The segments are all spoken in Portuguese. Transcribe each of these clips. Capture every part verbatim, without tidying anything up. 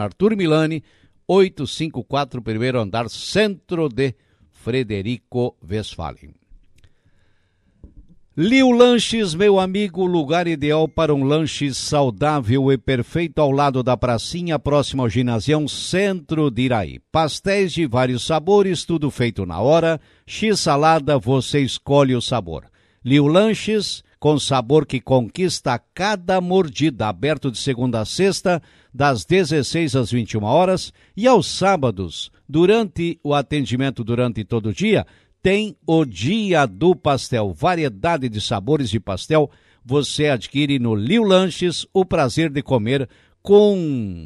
Arthur Milani, oitocentos e cinquenta e quatro, primeiro andar, centro de Frederico Westphalen. Liu Lanches, meu amigo, lugar ideal para um lanche saudável e perfeito ao lado da pracinha, próximo ao ginasião Centro de Iraí. Pastéis de vários sabores, tudo feito na hora. X-salada, você escolhe o sabor. Liu Lanches, com sabor que conquista a cada mordida, aberto de segunda a sexta, das dezesseis às vinte e uma horas, e aos sábados, durante o atendimento durante todo o dia, tem o Dia do Pastel. Variedade de sabores de pastel você adquire no Liu Lanches, o prazer de comer com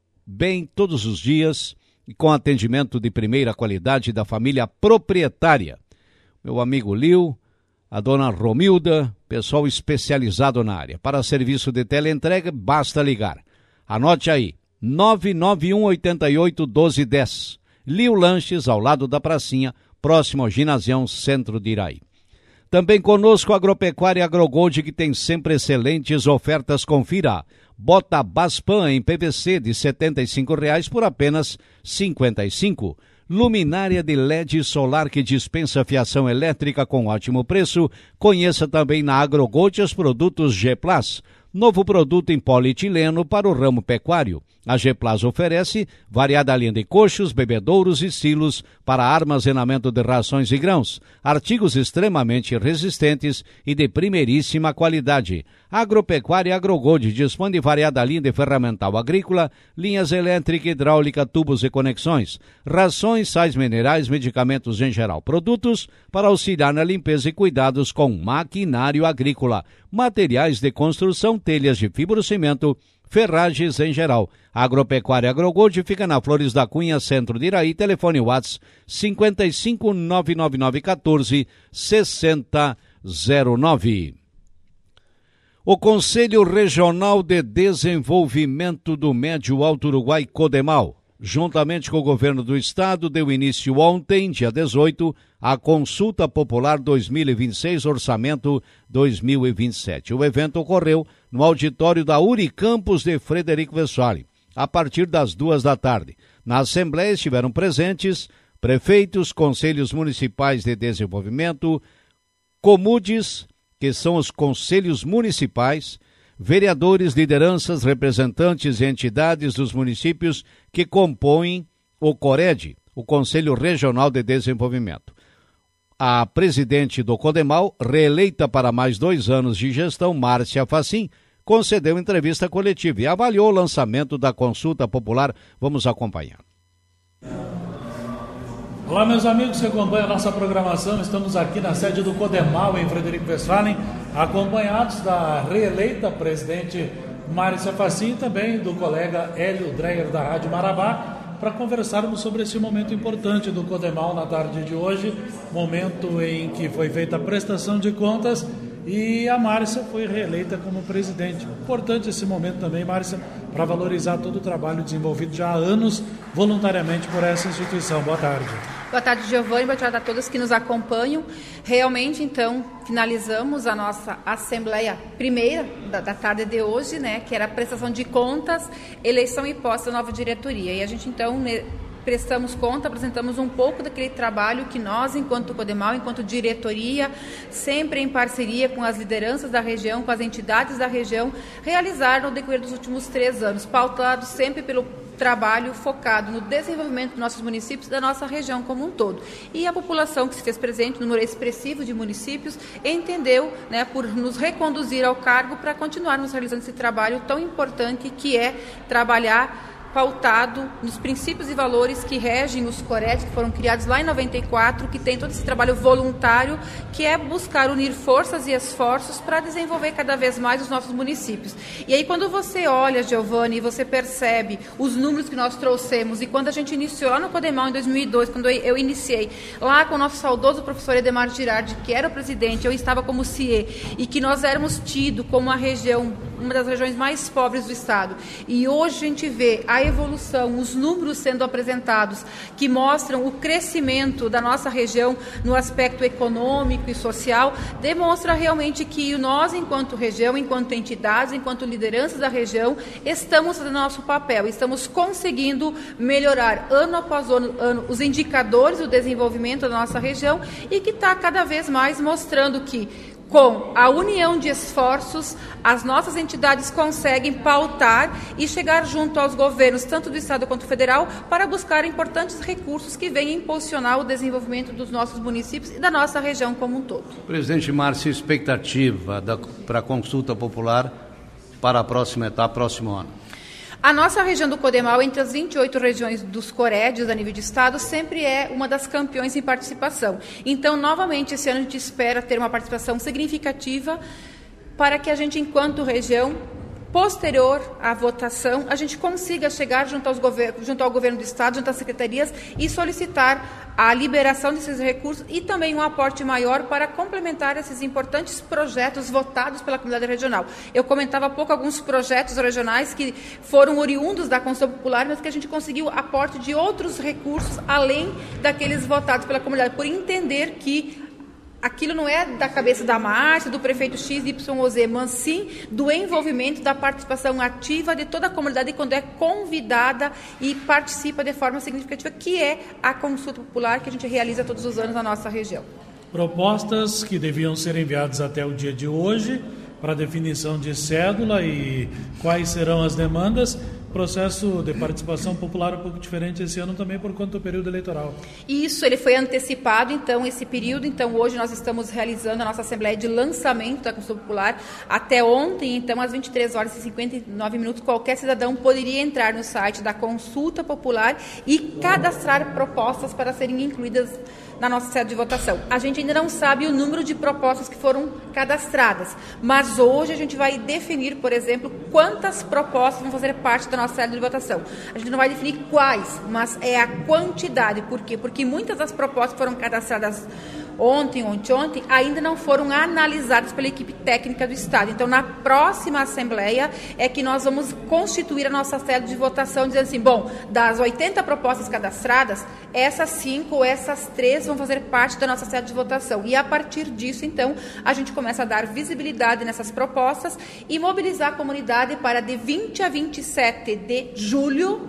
bem todos os dias e com atendimento de primeira qualidade da família proprietária. Meu amigo Liu, a dona Romilda, pessoal especializado na área. Para serviço de teleentrega, basta ligar. Anote aí, nove nove um oito oito um dois um zero. Liu Lanches, ao lado da pracinha, próximo ao ginasião Centro de Iraí. Também conosco a Agropecuária Agrogold, que tem sempre excelentes ofertas. Confira. Bota Baspan em P V C de setenta e cinco reais por apenas cinquenta e cinco. Luminária de L E D solar que dispensa fiação elétrica com ótimo preço. Conheça também na Agrogold os produtos G-Plus. Novo produto em polietileno para o ramo pecuário. A G-Plus oferece variada linha de coxos, bebedouros e silos para armazenamento de rações e grãos. Artigos extremamente resistentes e de primeiríssima qualidade. Agropecuária Agrogold dispõe de variada linha de ferramental agrícola, linhas elétrica, hidráulica, tubos e conexões, rações, sais minerais, medicamentos em geral. Produtos para auxiliar na limpeza e cuidados com maquinário agrícola. Materiais de construção, telhas de fibrocimento, ferragens em geral. Agropecuária Agrogold fica na Flores da Cunha, centro de Iraí. Telefone WhatsApp cinco cinco nove nove nove um quatro seis zero zero nove. O Conselho Regional de Desenvolvimento do Médio Alto Uruguai, CODEMAL, juntamente com o governo do estado, deu início ontem, dia dezoito, à Consulta Popular dois mil e vinte e seis, Orçamento dois mil e vinte e sete. O evento ocorreu no auditório da Unicampus de Frederico Westphalen, a partir das duas da tarde. Na Assembleia estiveram presentes prefeitos, conselhos municipais de desenvolvimento, COMUDES, que são os conselhos municipais, vereadores, lideranças, representantes e entidades dos municípios que compõem o CORED, o Conselho Regional de Desenvolvimento. A presidente do CODEMAL, reeleita para mais dois anos de gestão, Márcia Facim, concedeu entrevista coletiva e avaliou o lançamento da consulta popular. Vamos acompanhar. Olá, meus amigos que acompanham a nossa programação. Estamos aqui na sede do CODEMAL, em Frederico Westphalen, acompanhados da reeleita presidente Márcia Facim e também do colega Hélio Dreyer, da Rádio Marabá, para conversarmos sobre esse momento importante do CODEMAL na tarde de hoje, momento em que foi feita a prestação de contas e a Márcia foi reeleita como presidente. Importante esse momento também, Márcia, para valorizar todo o trabalho desenvolvido já há anos voluntariamente por essa instituição. Boa tarde. Boa tarde, Giovanni. Boa tarde a todos que nos acompanham. Realmente, então, finalizamos a nossa assembleia primeira da, da tarde de hoje, né, que era a prestação de contas, eleição e posse da nova diretoria. E a gente, então, ne... prestamos conta, apresentamos um pouco daquele trabalho que nós, enquanto CODEMAL, enquanto diretoria, sempre em parceria com as lideranças da região, com as entidades da região, realizaram no decorrer dos últimos três anos, pautados sempre pelo trabalho focado no desenvolvimento dos nossos municípios e da nossa região como um todo. E a população que se fez presente, um número expressivo de municípios, entendeu, né, por nos reconduzir ao cargo para continuarmos realizando esse trabalho tão importante que é trabalhar pautado nos princípios e valores que regem os CORED, que foram criados lá em noventa e quatro, que tem todo esse trabalho voluntário, que é buscar unir forças e esforços para desenvolver cada vez mais os nossos municípios. E aí, quando você olha, Giovanni, e você percebe os números que nós trouxemos, e quando a gente iniciou lá no CODEMAL em dois mil e dois, quando eu iniciei lá com o nosso saudoso professor Edemar Girardi, que era o presidente, eu estava como C I E, e que nós éramos tidos como a região uma das regiões mais pobres do estado. E hoje a gente vê a evolução, os números sendo apresentados, que mostram o crescimento da nossa região no aspecto econômico e social, demonstra realmente que nós, enquanto região, enquanto entidades, enquanto lideranças da região, estamos fazendo nosso papel, estamos conseguindo melhorar ano após ano, ano os indicadores do desenvolvimento da nossa região e que está cada vez mais mostrando que, com a união de esforços, as nossas entidades conseguem pautar e chegar junto aos governos, tanto do Estado quanto federal, para buscar importantes recursos que venham impulsionar o desenvolvimento dos nossos municípios e da nossa região como um todo. Presidente Márcio, expectativa para a consulta popular para a próxima etapa, próximo ano? A nossa região do Codemal, entre as vinte e oito regiões dos Corédios a nível de estado, sempre é uma das campeões em participação. Então, novamente, esse ano a gente espera ter uma participação significativa para que a gente, enquanto região, posterior à votação, a gente consiga chegar junto, aos gover- junto ao governo do estado, junto às secretarias e solicitar a liberação desses recursos e também um aporte maior para complementar esses importantes projetos votados pela comunidade regional. Eu comentava há pouco alguns projetos regionais que foram oriundos da Constituição Popular, mas que a gente conseguiu aporte de outros recursos além daqueles votados pela comunidade, por entender que aquilo não é da cabeça da Márcia, do prefeito X Y ou Z, mas sim do envolvimento, da participação ativa de toda a comunidade quando é convidada e participa de forma significativa, que é a consulta popular que a gente realiza todos os anos na nossa região. Propostas que deviam ser enviadas até o dia de hoje para definição de cédula e quais serão as demandas. Processo de participação popular um pouco diferente esse ano também por conta do período eleitoral. Isso, ele foi antecipado, então, esse período. Então, hoje nós estamos realizando a nossa Assembleia de lançamento da Consulta Popular. Até ontem, então, às vinte e três horas e cinquenta e nove minutos, qualquer cidadão poderia entrar no site da Consulta Popular e cadastrar propostas para serem incluídas na nossa sede de votação. A gente ainda não sabe o número de propostas que foram cadastradas, mas hoje a gente vai definir, por exemplo, quantas propostas vão fazer parte da nossa sede de votação. A gente não vai definir quais, mas é a quantidade. Por quê? Porque muitas das propostas que foram cadastradas ontem, ontem, ontem, ainda não foram analisadas pela equipe técnica do Estado. Então, na próxima Assembleia é que nós vamos constituir a nossa sede de votação, dizendo assim, bom, das oitenta propostas cadastradas, essas cinco ou essas três vão fazer parte da nossa sede de votação. E a partir disso, então, a gente começa a dar visibilidade nessas propostas e mobilizar a comunidade para de vinte a vinte e sete de julho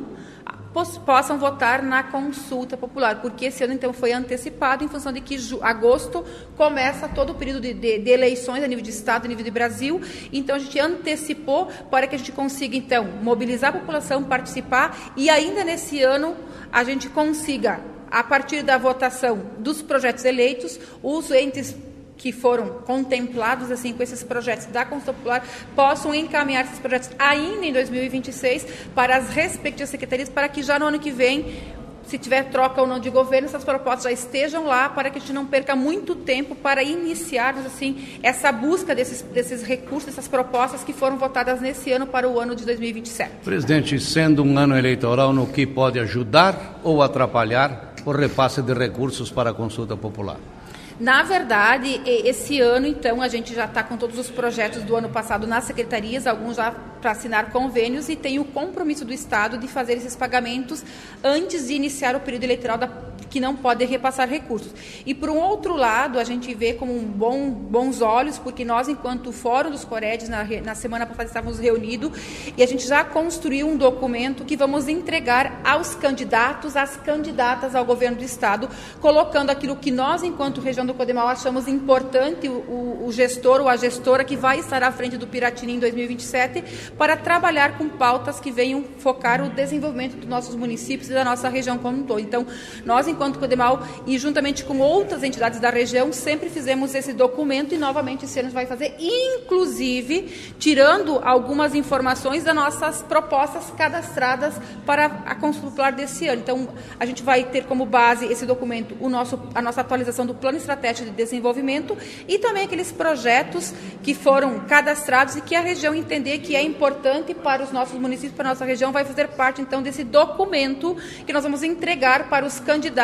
possam votar na consulta popular, porque esse ano, então, foi antecipado em função de que ju- agosto começa todo o período de, de, de eleições a nível de Estado, a nível de Brasil, então a gente antecipou para que a gente consiga, então, mobilizar a população, participar e ainda nesse ano a gente consiga, a partir da votação dos projetos eleitos, os entes que foram contemplados assim com esses projetos da Consulta Popular possam encaminhar esses projetos ainda em dois mil e vinte e seis para as respectivas secretarias, para que já no ano que vem, se tiver troca ou não de governo, essas propostas já estejam lá, para que a gente não perca muito tempo para iniciarmos assim essa busca desses, desses recursos, dessas propostas que foram votadas nesse ano para o ano de dois mil e vinte e sete. Presidente, sendo um ano eleitoral, no que pode ajudar ou atrapalhar o repasse de recursos para a consulta popular? Na verdade, esse ano, então, a gente já está com todos os projetos do ano passado nas secretarias, alguns já para assinar convênios, e tem o compromisso do Estado de fazer esses pagamentos antes de iniciar o período eleitoral da, que não pode repassar recursos. E, por um outro lado, a gente vê como um bom, bons olhos, porque nós, enquanto Fórum dos Corédios, na, na semana passada estávamos reunidos, e a gente já construiu um documento que vamos entregar aos candidatos, às candidatas ao governo do Estado, colocando aquilo que nós, enquanto região do Codemal, achamos importante, o, o gestor ou a gestora que vai estar à frente do Piratini em dois mil e vinte e sete, para trabalhar com pautas que venham focar o desenvolvimento dos nossos municípios e da nossa região como um todo. Então, nós, enquanto Codemal, e juntamente com outras entidades da região, sempre fizemos esse documento e, novamente, esse ano a gente vai fazer, inclusive, tirando algumas informações das nossas propostas cadastradas para a Consulta Popular desse ano. Então, a gente vai ter como base esse documento, o nosso, a nossa atualização do Plano Estratégico de Desenvolvimento e também aqueles projetos que foram cadastrados e que a região entender que é importante para os nossos municípios, para a nossa região, vai fazer parte, então, desse documento que nós vamos entregar para os candidatos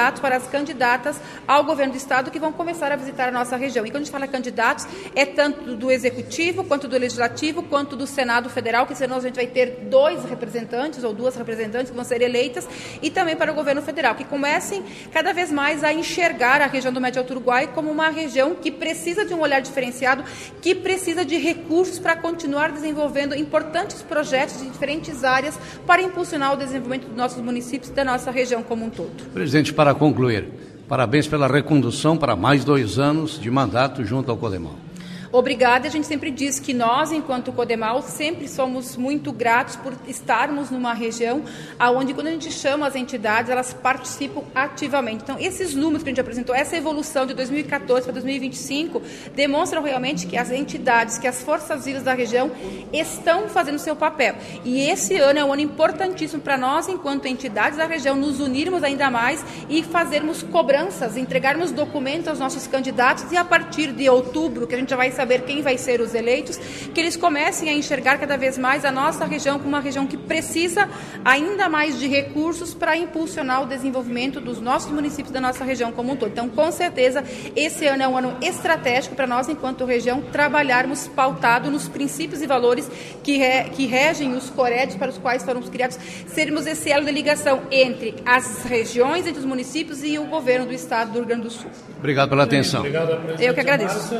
candidatos, para as candidatas ao governo do estado que vão começar a visitar a nossa região. E quando a gente fala candidatos, é tanto do executivo, quanto do legislativo, quanto do Senado Federal, que senão a gente vai ter dois representantes ou duas representantes que vão ser eleitas, e também para o governo federal, que comecem cada vez mais a enxergar a região do Médio Alto Uruguai como uma região que precisa de um olhar diferenciado, que precisa de recursos para continuar desenvolvendo importantes projetos em diferentes áreas para impulsionar o desenvolvimento dos nossos municípios e da nossa região como um todo. Presidente, para concluir, parabéns pela recondução para mais dois anos de mandato junto ao CODEMAL. Obrigada. A gente sempre diz que nós, enquanto CODEMAL, sempre somos muito gratos por estarmos numa região onde, quando a gente chama as entidades, elas participam ativamente. Então, esses números que a gente apresentou, essa evolução de dois mil e quatorze para dois mil e vinte e cinco, demonstram realmente que as entidades, que as forças vivas da região estão fazendo seu papel. E esse ano é um ano importantíssimo para nós, enquanto entidades da região, nos unirmos ainda mais e fazermos cobranças, entregarmos documentos aos nossos candidatos, e a partir de outubro, que a gente já vai saber quem vai ser os eleitos, que eles comecem a enxergar cada vez mais a nossa região como uma região que precisa ainda mais de recursos para impulsionar o desenvolvimento dos nossos municípios, da nossa região como um todo. Então, com certeza, esse ano é um ano estratégico para nós, enquanto região, trabalharmos pautado nos princípios e valores que, re, que regem os corédios para os quais foram criados, sermos esse elo de ligação entre as regiões, entre os municípios e o governo do estado do Rio Grande do Sul. Obrigado pela atenção. Obrigado, eu que agradeço.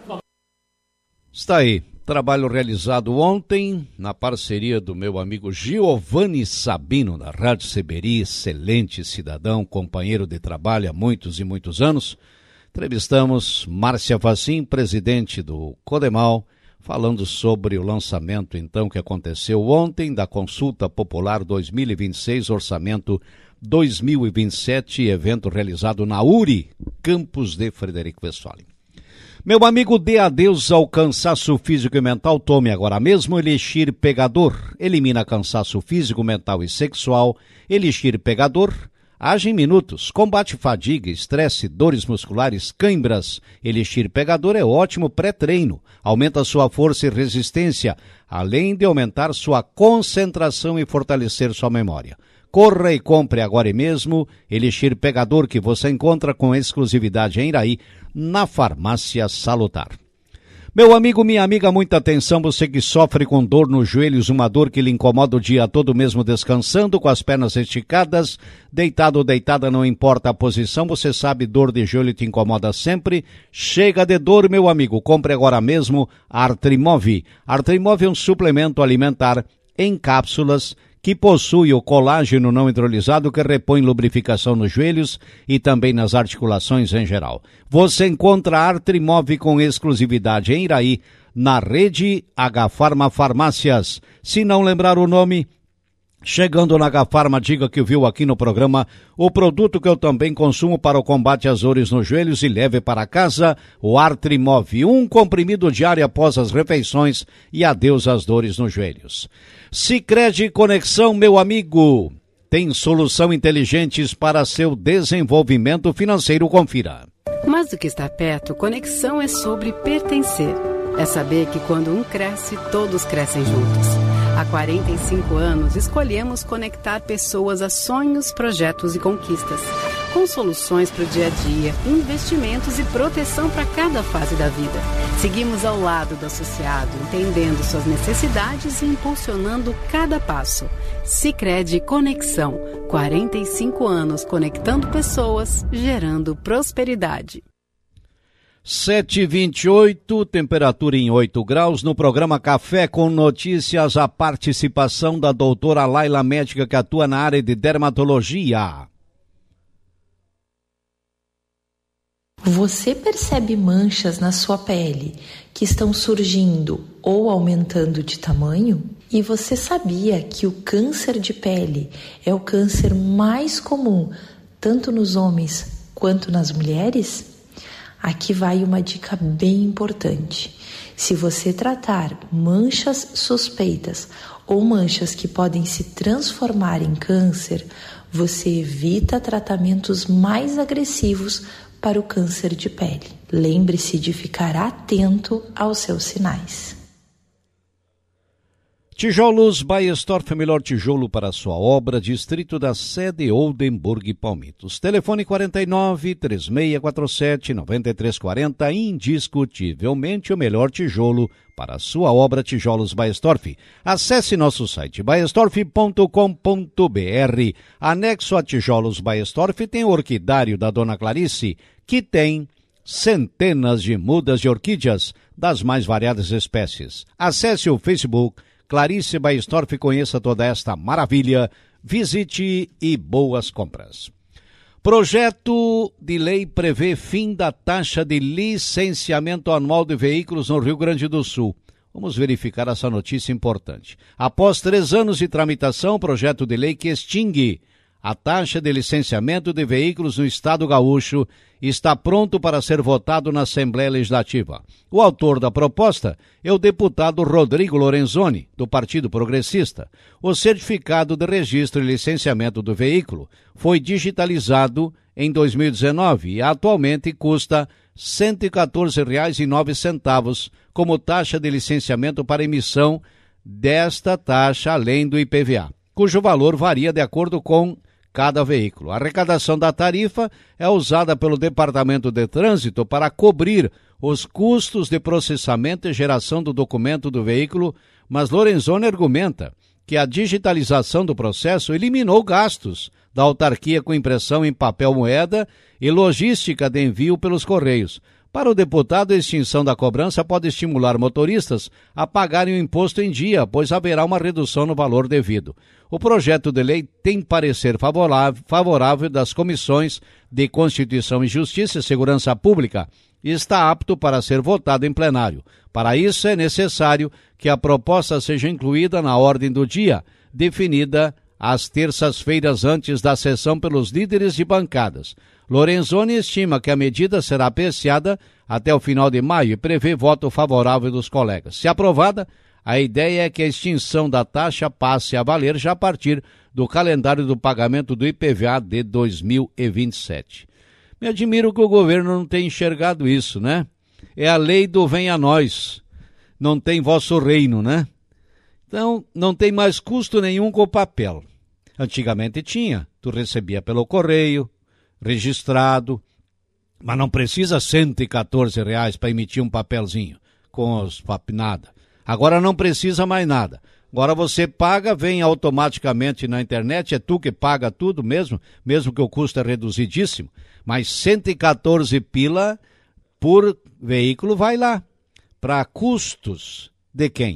Está aí, trabalho realizado ontem na parceria do meu amigo Giovanni Sabino, da Rádio Seberi, excelente cidadão, companheiro de trabalho há muitos e muitos anos. Entrevistamos Márcia Facim, presidente do CODEMAL, falando sobre o lançamento, então, que aconteceu ontem da Consulta Popular dois mil e vinte e seis, Orçamento dois mil e vinte e sete, evento realizado na U R I, campus de Frederico Westphalen. Meu amigo, dê adeus ao cansaço físico e mental. Tome agora mesmo Elixir Pegador. Elimina cansaço físico, mental e sexual. Elixir Pegador age em minutos. Combate fadiga, estresse, dores musculares, cãibras. Elixir Pegador é ótimo pré-treino. Aumenta sua força e resistência, além de aumentar sua concentração e fortalecer sua memória. Corra e compre agora mesmo Elixir Pegador, que você encontra com exclusividade em Iraí, na Farmácia Salutar. Meu amigo, minha amiga, muita atenção, você que sofre com dor nos joelhos, uma dor que lhe incomoda o dia todo mesmo descansando, com as pernas esticadas, deitado ou deitada, não importa a posição, você sabe, dor de joelho te incomoda sempre. Chega de dor, meu amigo, compre agora mesmo Artrimov. Artrimov é um suplemento alimentar em cápsulas que possui o colágeno não hidrolisado que repõe lubrificação nos joelhos e também nas articulações em geral. Você encontra a Artrimov com exclusividade em Iraí, na rede H Farma Farmácias. Se não lembrar o nome, chegando na H Farma, diga que viu aqui no programa o produto que eu também consumo para o combate às dores nos joelhos, e leve para casa o Artrimov, um comprimido diário após as refeições, e adeus às dores nos joelhos. Sicredi Conexão, meu amigo, tem solução inteligentes para seu desenvolvimento financeiro. Confira. Mais do que estar perto, conexão é sobre pertencer. É saber que quando um cresce, todos crescem juntos. Há quarenta e cinco anos, escolhemos conectar pessoas a sonhos, projetos e conquistas. Com soluções para o dia a dia, investimentos e proteção para cada fase da vida. Seguimos ao lado do associado, entendendo suas necessidades e impulsionando cada passo. Sicredi Conexão. quarenta e cinco anos conectando pessoas, gerando prosperidade. sete e vinte e oito, temperatura em oito graus. No programa Café com Notícias, a participação da doutora Laila, médica que atua na área de dermatologia. Você percebe manchas na sua pele que estão surgindo ou aumentando de tamanho? E você sabia que o câncer de pele é o câncer mais comum, tanto nos homens quanto nas mulheres? Aqui vai uma dica bem importante. Se você tratar manchas suspeitas ou manchas que podem se transformar em câncer, você evita tratamentos mais agressivos para o câncer de pele. Lembre-se de ficar atento aos seus sinais. Tijolos Baestorff, melhor tijolo para a sua obra, distrito da sede Oldenburg e Palmitos. Telefone quarenta e nove, três seis quatro sete, nove três quatro zero, indiscutivelmente o melhor tijolo para a sua obra, Tijolos Baestorff. Acesse nosso site baestorff ponto com ponto b r. Anexo a Tijolos Baestorff tem o orquidário da Dona Clarice, que tem centenas de mudas de orquídeas das mais variadas espécies. Acesse o Facebook Clarice Baestorff, conheça toda esta maravilha, visite e boas compras. Projeto de lei prevê fim da taxa de licenciamento anual de veículos no Rio Grande do Sul. Vamos verificar essa notícia importante. Após três anos de tramitação, o projeto de lei que extingue a taxa de licenciamento de veículos no estado gaúcho está pronto para ser votado na Assembleia Legislativa. O autor da proposta é o deputado Rodrigo Lorenzoni, do Partido Progressista. O certificado de registro e licenciamento do veículo foi digitalizado em dois mil e dezenove e atualmente custa cento e quatorze reais e nove centavos como taxa de licenciamento para emissão desta taxa, além do I P V A, cujo valor varia de acordo com cada veículo. A arrecadação da tarifa é usada pelo Departamento de Trânsito para cobrir os custos de processamento e geração do documento do veículo, mas Lorenzoni argumenta que a digitalização do processo eliminou gastos da autarquia com impressão em papel moeda e logística de envio pelos correios. Para o deputado, a extinção da cobrança pode estimular motoristas a pagarem o imposto em dia, pois haverá uma redução no valor devido. O projeto de lei tem parecer favorável, favorável das comissões de Constituição e Justiça e Segurança Pública e está apto para ser votado em plenário. Para isso, é necessário que a proposta seja incluída na ordem do dia, definida às terças-feiras antes da sessão pelos líderes de bancadas. Lorenzoni estima que a medida será apreciada até o final de maio e prevê voto favorável dos colegas. Se aprovada, a ideia é que a extinção da taxa passe a valer já a partir do calendário do pagamento do I P V A de dois mil e vinte e sete. Me admiro que o governo não tenha enxergado isso, né? É a lei do venha a nós, não tem vosso reino, né? Então, não tem mais custo nenhum com o papel. Antigamente tinha, tu recebia pelo correio, registrado, mas não precisa cento e quatorze reais para emitir um papelzinho com os pap nada. Agora não precisa mais nada. Agora você paga, vem automaticamente na internet, é tu que paga tudo mesmo, mesmo que o custo é reduzidíssimo, mas cento e quatorze pila por veículo vai lá. Para custos de quem?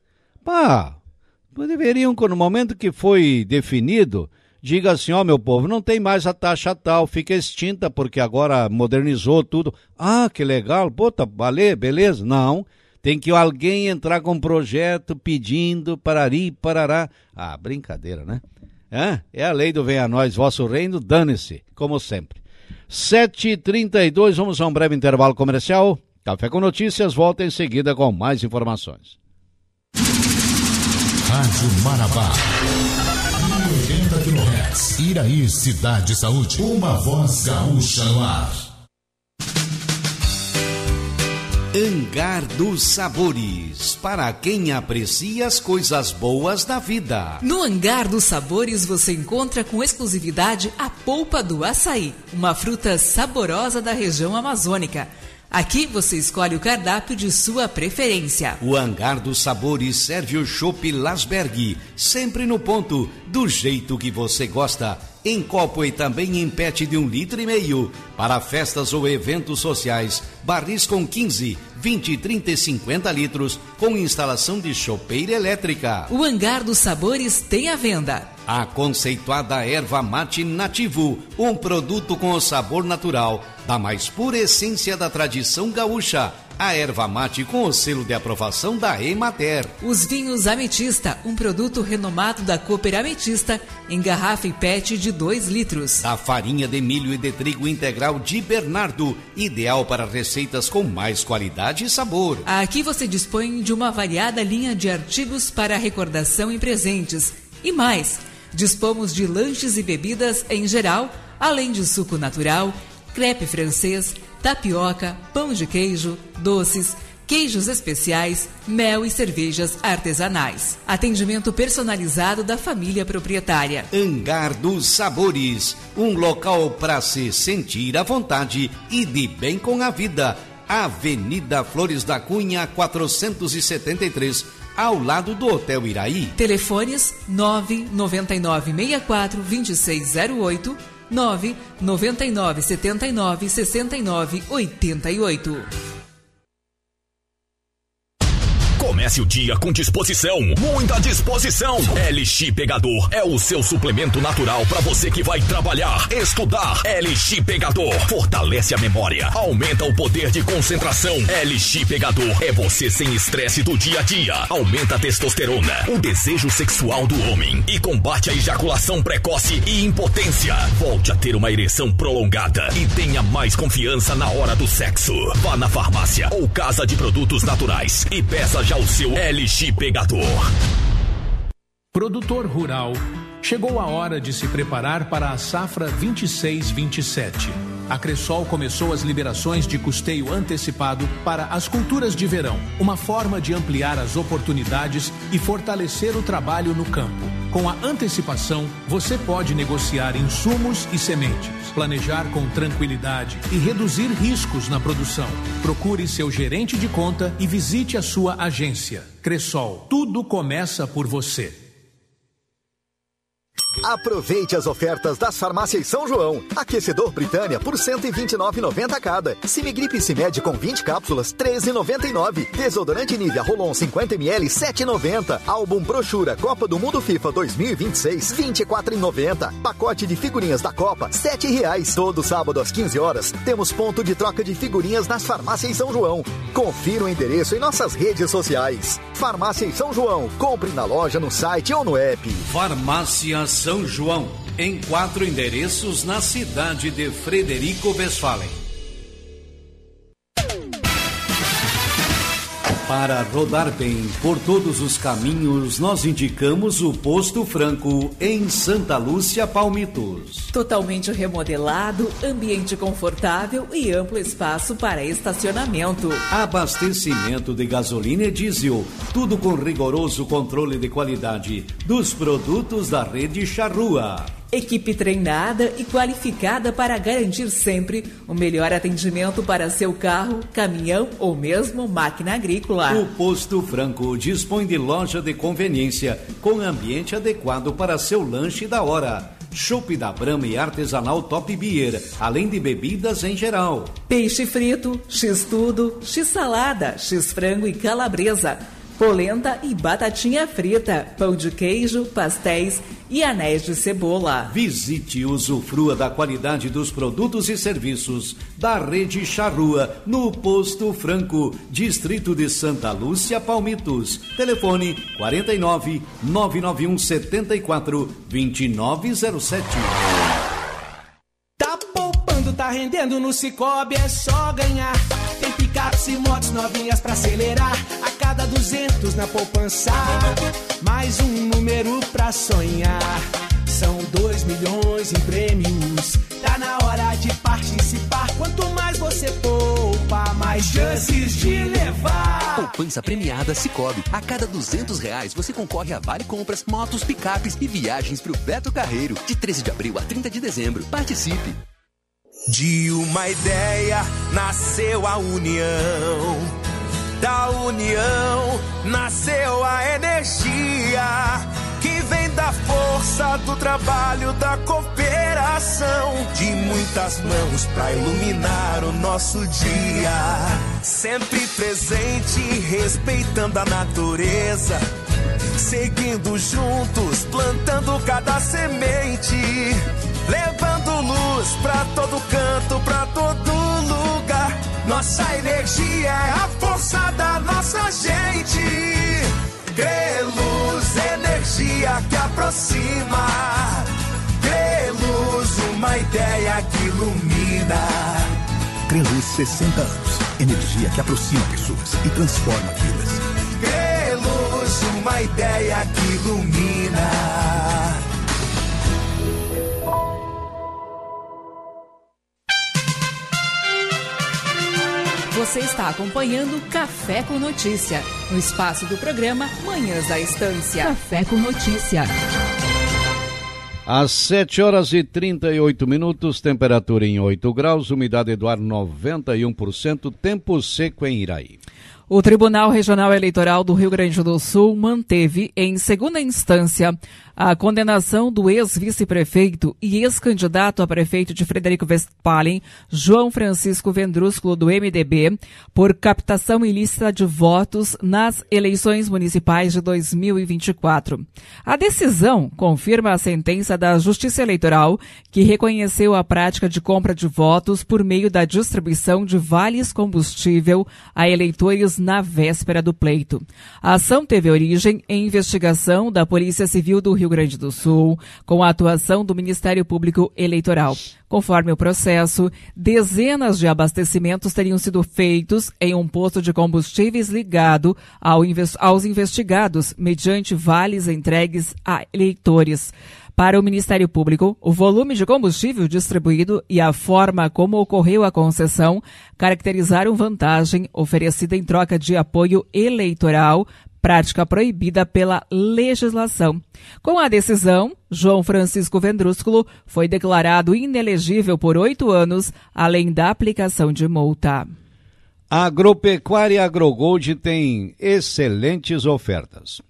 Pá, deveriam, no momento que foi definido, diga assim, ó, meu povo, não tem mais a taxa tal, fica extinta porque agora modernizou tudo. Ah, que legal, pô, tá, valeu, beleza? Não, tem que alguém entrar com um projeto pedindo parari, parará. Ah, brincadeira, né? É, é a lei do venha a nós, vosso reino, dane-se, como sempre. sete e trinta e dois, vamos a um breve intervalo comercial. Café com Notícias, volta em seguida com mais informações. Rádio Marabá, oitenta quilohertz, Iraí, Cidade Saúde, uma voz gaúcha no ar. Hangar dos Sabores, para quem aprecia as coisas boas da vida. No Hangar dos Sabores você encontra com exclusividade a polpa do açaí, uma fruta saborosa da região amazônica. Aqui você escolhe o cardápio de sua preferência. O Hangar dos Sabores serve o chopp Lasberg, sempre no ponto, do jeito que você gosta, em copo e também em pet de um litro e meio. Para festas ou eventos sociais, barris com quinze, vinte, trinta e cinquenta litros, com instalação de chopeira elétrica. O Hangar dos Sabores tem à venda a conceituada erva mate nativo, um produto com o sabor natural da mais pura essência da tradição gaúcha. A erva mate com o selo de aprovação da Emater. Os vinhos Ametista, um produto renomado da Cooper Ametista, em garrafa e pet de dois litros. A farinha de milho e de trigo integral de Bernardo, ideal para receitas com mais qualidade e sabor. Aqui você dispõe de uma variada linha de artigos para recordação e presentes. E mais, dispomos de lanches e bebidas em geral, além de suco natural, crepe francês, tapioca, pão de queijo, doces, queijos especiais, mel e cervejas artesanais. Atendimento personalizado da família proprietária. Hangar dos Sabores, um local para se sentir à vontade e de bem com a vida. Avenida Flores da Cunha, quatrocentos e setenta e três, ao lado do Hotel Iraí. Telefones nove nove nove, seis quatro, dois seis zero oito, nove nove nove, sete nove, seis nove oito oito. Comece o dia com disposição, muita disposição. L X Pegador é o seu suplemento natural para você que vai trabalhar, estudar. L X Pegador fortalece a memória, aumenta o poder de concentração. L X Pegador é você sem estresse do dia a dia, aumenta a testosterona, o desejo sexual do homem e combate a ejaculação precoce e impotência. Volte a ter uma ereção prolongada e tenha mais confiança na hora do sexo. Vá na farmácia ou casa de produtos naturais e peça já o seu L X Pegador. Produtor rural, chegou a hora de se preparar para a safra vinte e seis vinte e sete. A Cressol começou as liberações de custeio antecipado para as culturas de verão, uma forma de ampliar as oportunidades e fortalecer o trabalho no campo. Com a antecipação, você pode negociar insumos e sementes, planejar com tranquilidade e reduzir riscos na produção. Procure seu gerente de conta e visite a sua agência. Cressol, tudo começa por você. Aproveite as ofertas das farmácias São João. Aquecedor Britânia por cento e vinte e nove reais e noventa centavos cada. Simigripe Cimed com vinte cápsulas, treze reais e noventa e nove centavos. Desodorante Nivea Rolon cinquenta mililitros, sete reais e noventa centavos. Álbum Brochura Copa do Mundo FIFA dois mil e vinte e seis, vinte e quatro reais e noventa centavos. Pacote de figurinhas da Copa, sete reais. Todo sábado às quinze horas, temos ponto de troca de figurinhas nas farmácias São João. Confira o endereço em nossas redes sociais. Farmácia São João. Compre na loja, no site ou no app. Farmácia São João, em quatro endereços na cidade de Frederico Westphalen. Para rodar bem por todos os caminhos, nós indicamos o Posto Franco, em Santa Lúcia, Palmitos. Totalmente remodelado, ambiente confortável e amplo espaço para estacionamento. Abastecimento de gasolina e diesel, tudo com rigoroso controle de qualidade dos produtos da rede Charrua. Equipe treinada e qualificada para garantir sempre o melhor atendimento para seu carro, caminhão ou mesmo máquina agrícola. O Posto Franco dispõe de loja de conveniência com ambiente adequado para seu lanche da hora. Chopp da Brahma e artesanal Top Beer, além de bebidas em geral. Peixe frito, x-tudo, x-salada, x-frango e calabresa. Polenta e batatinha frita, pão de queijo, pastéis e anéis de cebola. Visite e usufrua da qualidade dos produtos e serviços da rede Charrua, no Posto Franco, distrito de Santa Lúcia, Palmitos. Telefone quarenta e nove, nove nove um, setenta e quatro, vinte e nove zero sete. Tá poupando, tá rendendo no Cicobi, é só ganhar. Tem picapes e motos novinhas pra acelerar. A cada duzentos na poupança, mais um número pra sonhar. São dois milhões em prêmios. Tá na hora de participar. Quanto mais você poupa, mais chances de levar. Poupança premiada Cicobi. A cada duzentos reais você concorre a vale compras, motos, picapes e viagens pro Beto Carreiro. De treze de abril a trinta de dezembro. Participe. De uma ideia nasceu a união, da união nasceu a energia, que vem da força do trabalho, da cooperação, de muitas mãos pra iluminar o nosso dia. Sempre presente, respeitando a natureza, seguindo juntos, plantando cada semente, levando luz pra todo canto, pra todo lugar. Nossa energia é a força da nossa gente. Creluz, energia que aproxima. Creluz, uma ideia que ilumina. Creluz, sessenta anos. Energia que aproxima pessoas e transforma vidas. Creluz, uma ideia que ilumina. Você está acompanhando Café com Notícia, no espaço do programa Manhãs da Estância. Café com Notícia. Às sete horas e trinta e oito minutos, temperatura em oito graus, umidade do ar noventa e um por cento, tempo seco em Iraí. O Tribunal Regional Eleitoral do Rio Grande do Sul manteve, em segunda instância, a condenação do ex-vice-prefeito e ex-candidato a prefeito de Frederico Westphalen, João Francisco Vendrúsculo, do M D B, por captação ilícita de votos nas eleições municipais de dois mil e vinte e quatro. A decisão confirma a sentença da Justiça Eleitoral, que reconheceu a prática de compra de votos por meio da distribuição de vales combustível a eleitores na véspera do pleito. A ação teve origem em investigação da Polícia Civil do Rio Grande do Sul, com a atuação do Ministério Público Eleitoral. Conforme o processo, dezenas de abastecimentos teriam sido feitos em um posto de combustíveis ligado ao invest- aos investigados, mediante vales entregues a eleitores. Para o Ministério Público, o volume de combustível distribuído e a forma como ocorreu a concessão caracterizaram vantagem oferecida em troca de apoio eleitoral, prática proibida pela legislação. Com a decisão, João Francisco Vendrúsculo foi declarado inelegível por oito anos, além da aplicação de multa. A Agropecuária AgroGold tem excelentes ofertas.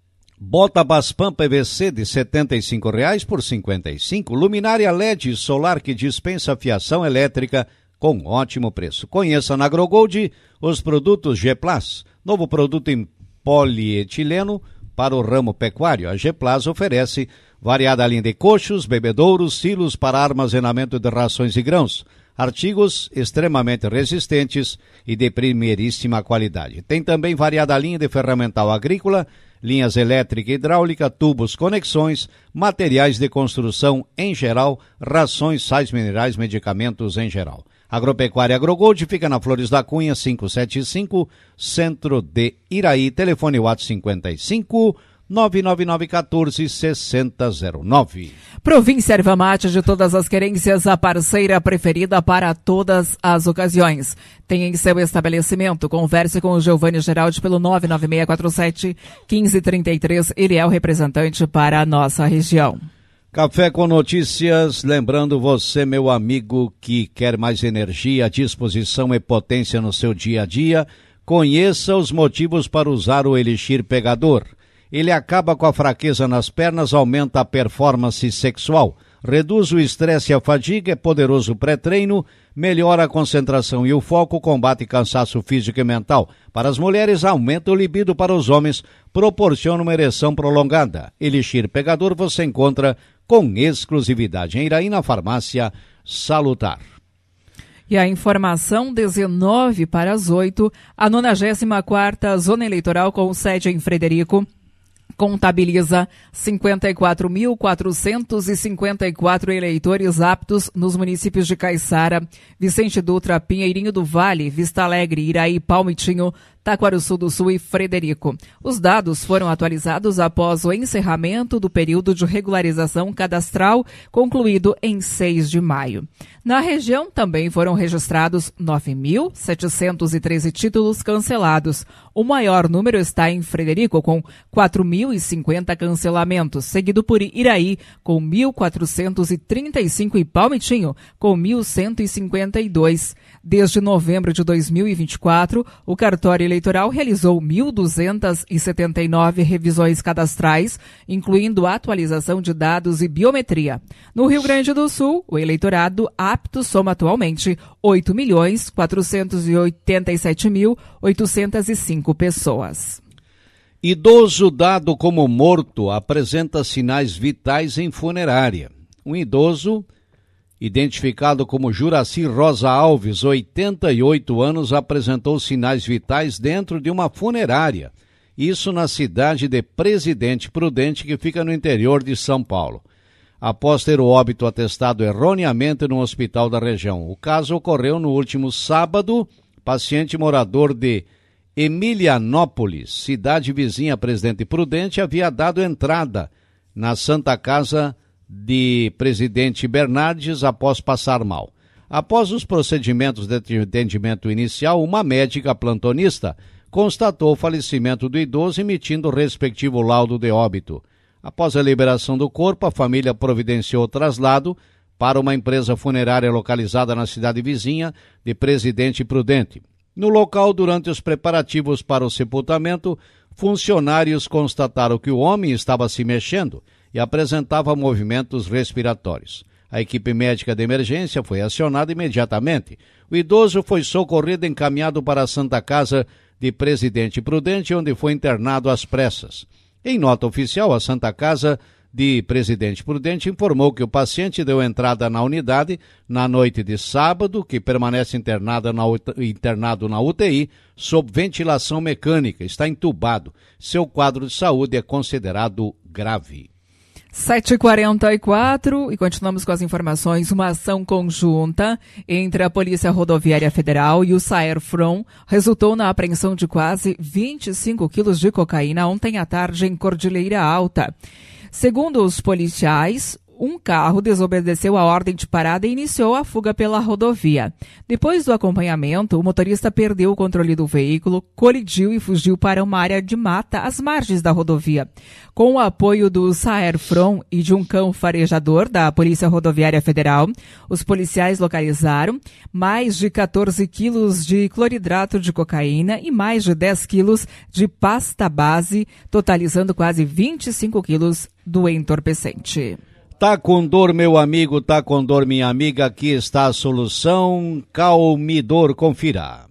Bota Baspan P V C de setenta e cinco reais por cinquenta e cinco, luminária L E D solar que dispensa fiação elétrica com ótimo preço. Conheça na AgroGold os produtos G-Plus, novo produto em polietileno para o ramo pecuário. A G-Plus oferece variada linha de coxos, bebedouros, silos para armazenamento de rações e grãos, artigos extremamente resistentes e de primeiríssima qualidade. Tem também variada linha de ferramental agrícola, linhas elétrica e hidráulica, tubos, conexões, materiais de construção em geral, rações, sais minerais, medicamentos em geral. Agropecuária AgroGold fica na Flores da Cunha, quinhentos e setenta e cinco, centro de Iraí. Telefone WhatsApp cinquenta e cinco, nove nove nove um quatro, seis zero zero nove. Província Erva Mate, de todas as querências, a parceira preferida para todas as ocasiões. Tem em seu estabelecimento. Converse com o Giovanni Geraldi pelo nove nove seis quatro sete, um cinco três três. Ele é o representante para a nossa região. Café com Notícias, lembrando você, meu amigo, que quer mais energia, disposição e potência no seu dia a dia, conheça os motivos para usar o Elixir Pegador. Ele acaba com a fraqueza nas pernas, aumenta a performance sexual, reduz o estresse e a fadiga, é poderoso pré-treino, melhora a concentração e o foco, combate cansaço físico e mental. Para as mulheres, aumenta o libido, para os homens, proporciona uma ereção prolongada. Elixir Pegador você encontra com exclusividade em Iraí, na Farmácia Salutar. E a informação, dezenove para as oito, a nonagésima quarta Zona Eleitoral com sede em Frederico contabiliza cinquenta e quatro mil quatrocentos e cinquenta e quatro eleitores aptos nos municípios de Caiçara, Vicente Dutra, Pinheirinho do Vale, Vista Alegre, Iraí, Palmitinho, Taquarussu do Sul e Frederico. Os dados foram atualizados após o encerramento do período de regularização cadastral, concluído em seis de maio. Na região também foram registrados nove mil setecentos e treze títulos cancelados. O maior número está em Frederico, com quatro mil e cinquenta cancelamentos, seguido por Iraí, com mil quatrocentos e trinta e cinco e Palmitinho, com mil cento e cinquenta e dois. Desde novembro de dois mil e vinte e quatro, o cartório eleitoral realizou mil duzentas e setenta e nove revisões cadastrais, incluindo atualização de dados e biometria. No Rio Grande do Sul, o eleitorado apto soma atualmente oito milhões quatrocentos e oitenta e sete mil oitocentos e cinco pessoas. Idoso dado como morto apresenta sinais vitais em funerária. Um idoso identificado como Juraci Rosa Alves, oitenta e oito anos, apresentou sinais vitais dentro de uma funerária. Isso na cidade de Presidente Prudente, que fica no interior de São Paulo. Após ter o óbito atestado erroneamente no hospital da região. O caso ocorreu no último sábado. Paciente morador de Emilianópolis, cidade vizinha a Presidente Prudente, havia dado entrada na Santa Casa de Presidente Bernardes após passar mal. Após os procedimentos de atendimento inicial, uma médica plantonista constatou o falecimento do idoso, emitindo o respectivo laudo de óbito. Após a liberação do corpo, a família providenciou o traslado para uma empresa funerária localizada na cidade vizinha de Presidente Prudente. No local, durante os preparativos para o sepultamento, funcionários constataram que o homem estava se mexendo e apresentava movimentos respiratórios. A equipe médica de emergência foi acionada imediatamente. O idoso foi socorrido e encaminhado para a Santa Casa de Presidente Prudente, onde foi internado às pressas. Em nota oficial, a Santa Casa de Presidente Prudente informou que o paciente deu entrada na unidade na noite de sábado, que permanece internado na, internado na U T I sob ventilação mecânica, está entubado. Seu quadro de saúde é considerado grave. sete e quarenta e quatro e continuamos com as informações. Uma ação conjunta entre a Polícia Rodoviária Federal e o Saerfron resultou na apreensão de quase vinte e cinco quilos de cocaína ontem à tarde em Cordilheira Alta. Segundo os policiais, um carro desobedeceu a ordem de parada e iniciou a fuga pela rodovia. Depois do acompanhamento, o motorista perdeu o controle do veículo, colidiu e fugiu para uma área de mata às margens da rodovia. Com o apoio do Saerfron e de um cão farejador da Polícia Rodoviária Federal, os policiais localizaram mais de quatorze quilos de cloridrato de cocaína e mais de dez quilos de pasta base, totalizando quase vinte e cinco quilos do entorpecente. Tá com dor, meu amigo, tá com dor, minha amiga, aqui está a solução. Calmidor, confira.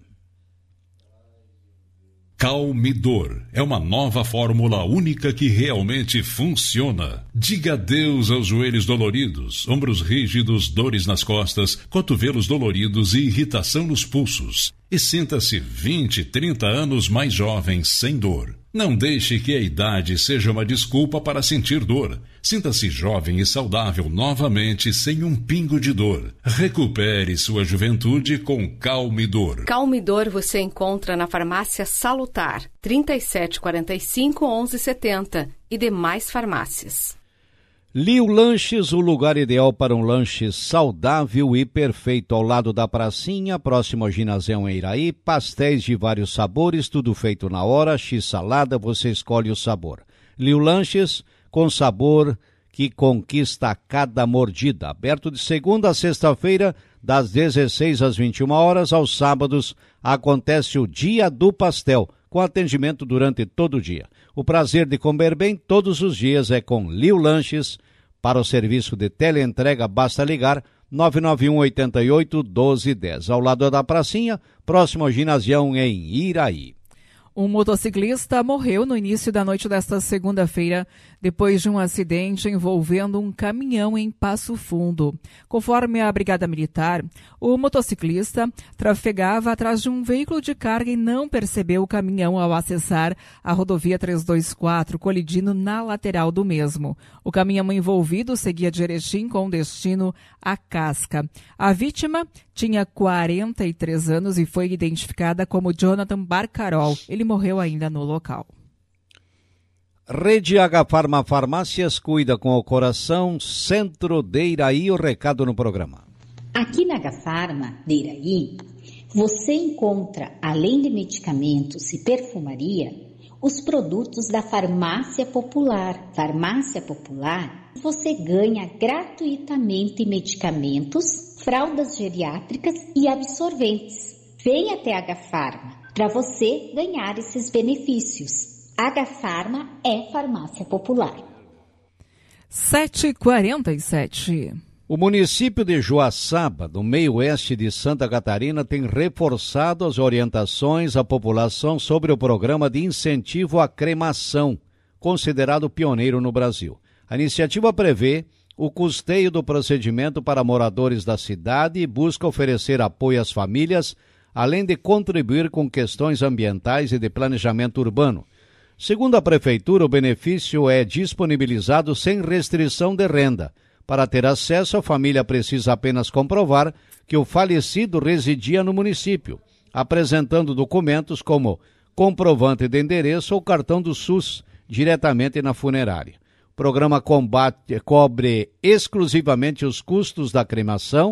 Calmidor é uma nova fórmula única que realmente funciona. Diga adeus aos joelhos doloridos, ombros rígidos, dores nas costas, cotovelos doloridos e irritação nos pulsos. E sinta-se vinte, trinta anos mais jovem, sem dor. Não deixe que a idade seja uma desculpa para sentir dor. Sinta-se jovem e saudável novamente, sem um pingo de dor. Recupere sua juventude com Calmidor. Calmidor você encontra na farmácia Salutar, trinta e sete quarenta e cinco, onze setenta e demais farmácias. Liu Lanches, o lugar ideal para um lanche saudável e perfeito, ao lado da pracinha, próximo ao ginásio em Iraí. Pastéis de vários sabores, tudo feito na hora, x-salada, você escolhe o sabor. Liu Lanches, com sabor que conquista a cada mordida. Aberto de segunda a sexta-feira, das dezesseis às vinte e uma horas, aos sábados, acontece o Dia do Pastel, com atendimento durante todo o dia. O prazer de comer bem todos os dias é com Liu Lanches. Para o serviço de teleentrega, basta ligar nove nove um, oito oito, um dois um zero. Ao lado da pracinha, próximo ao ginásio em Iraí. Um motociclista morreu no início da noite desta segunda-feira, depois de um acidente envolvendo um caminhão em Passo Fundo. Conforme a Brigada Militar, o motociclista trafegava atrás de um veículo de carga e não percebeu o caminhão ao acessar a rodovia trezentos e vinte e quatro, colidindo na lateral do mesmo. O caminhão envolvido seguia de Erechim com destino a Casca. A vítima tinha quarenta e três anos e foi identificada como Jonathan Barcarol. Ele morreu ainda no local. Rede H Farma Farmácias cuida com o coração, Centro de Iraí, o recado no programa. Aqui na H Farma de Iraí, você encontra, além de medicamentos e perfumaria, os produtos da Farmácia Popular. Farmácia Popular, você ganha gratuitamente medicamentos, fraldas geriátricas e absorventes. Venha até a H Farma para você ganhar esses benefícios. H Farma é Farmácia Popular. sete e quarenta e sete. O município de Joaçaba, do meio oeste de Santa Catarina, tem reforçado as orientações à população sobre o programa de incentivo à cremação, considerado pioneiro no Brasil. A iniciativa prevê o custeio do procedimento para moradores da cidade e busca oferecer apoio às famílias, além de contribuir com questões ambientais e de planejamento urbano. Segundo a Prefeitura, o benefício é disponibilizado sem restrição de renda. Para ter acesso, a família precisa apenas comprovar que o falecido residia no município, apresentando documentos como comprovante de endereço ou cartão do SUS, diretamente na funerária. O programa combate, cobre exclusivamente os custos da cremação,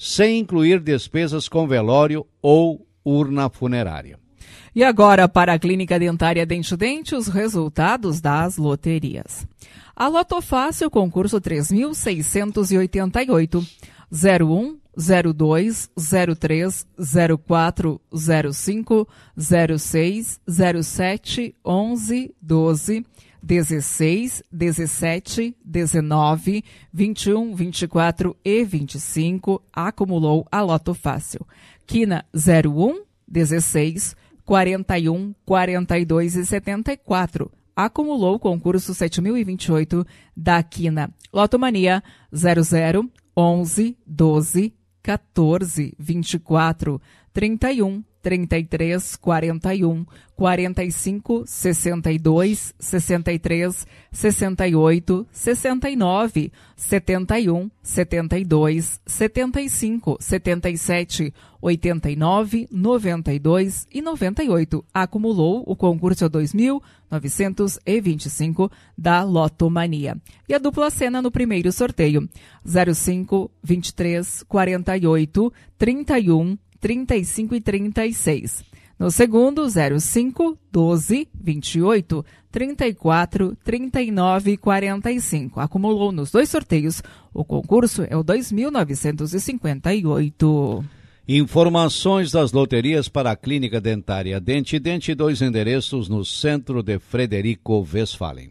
sem incluir despesas com velório ou urna funerária. E agora, para a Clínica Dentária Dente Dente, os resultados das loterias. A Loto Fácil, concurso três mil seiscentos e oitenta e oito, zero um, zero dois, zero três, zero quatro, zero cinco, zero seis, zero sete, onze, doze, dezesseis, dezessete, dezenove, vinte e um, vinte e quatro e vinte e cinco, acumulou a Loto Fácil. Quina zero um, dezesseis, quarenta e um, quarenta e dois e setenta e quatro, acumulou o concurso sete mil e vinte e oito da Quina. Lotomania zero zero, onze, doze, quatorze, vinte e quatro, trinta e um, trinta e três, quarenta e um, quarenta e cinco, sessenta e dois, sessenta e três, sessenta e oito, sessenta e nove, setenta e um, setenta e dois, setenta e cinco, setenta e sete, oitenta e nove, noventa e dois e noventa e oito. Acumulou o concurso dois mil novecentos e vinte e cinco da Lotomania. E a dupla cena no primeiro sorteio: zero cinco, vinte e três, quarenta e oito, trinta e um, trinta e cinco e trinta e seis. No segundo, zero cinco, doze, vinte e oito, trinta e quatro, trinta e nove e quarenta e cinco. Acumulou nos dois sorteios. O concurso é o dois mil novecentos e cinquenta e oito. Informações das loterias para a Clínica Dentária Dente Dente, dois endereços no centro de Frederico Westphalen.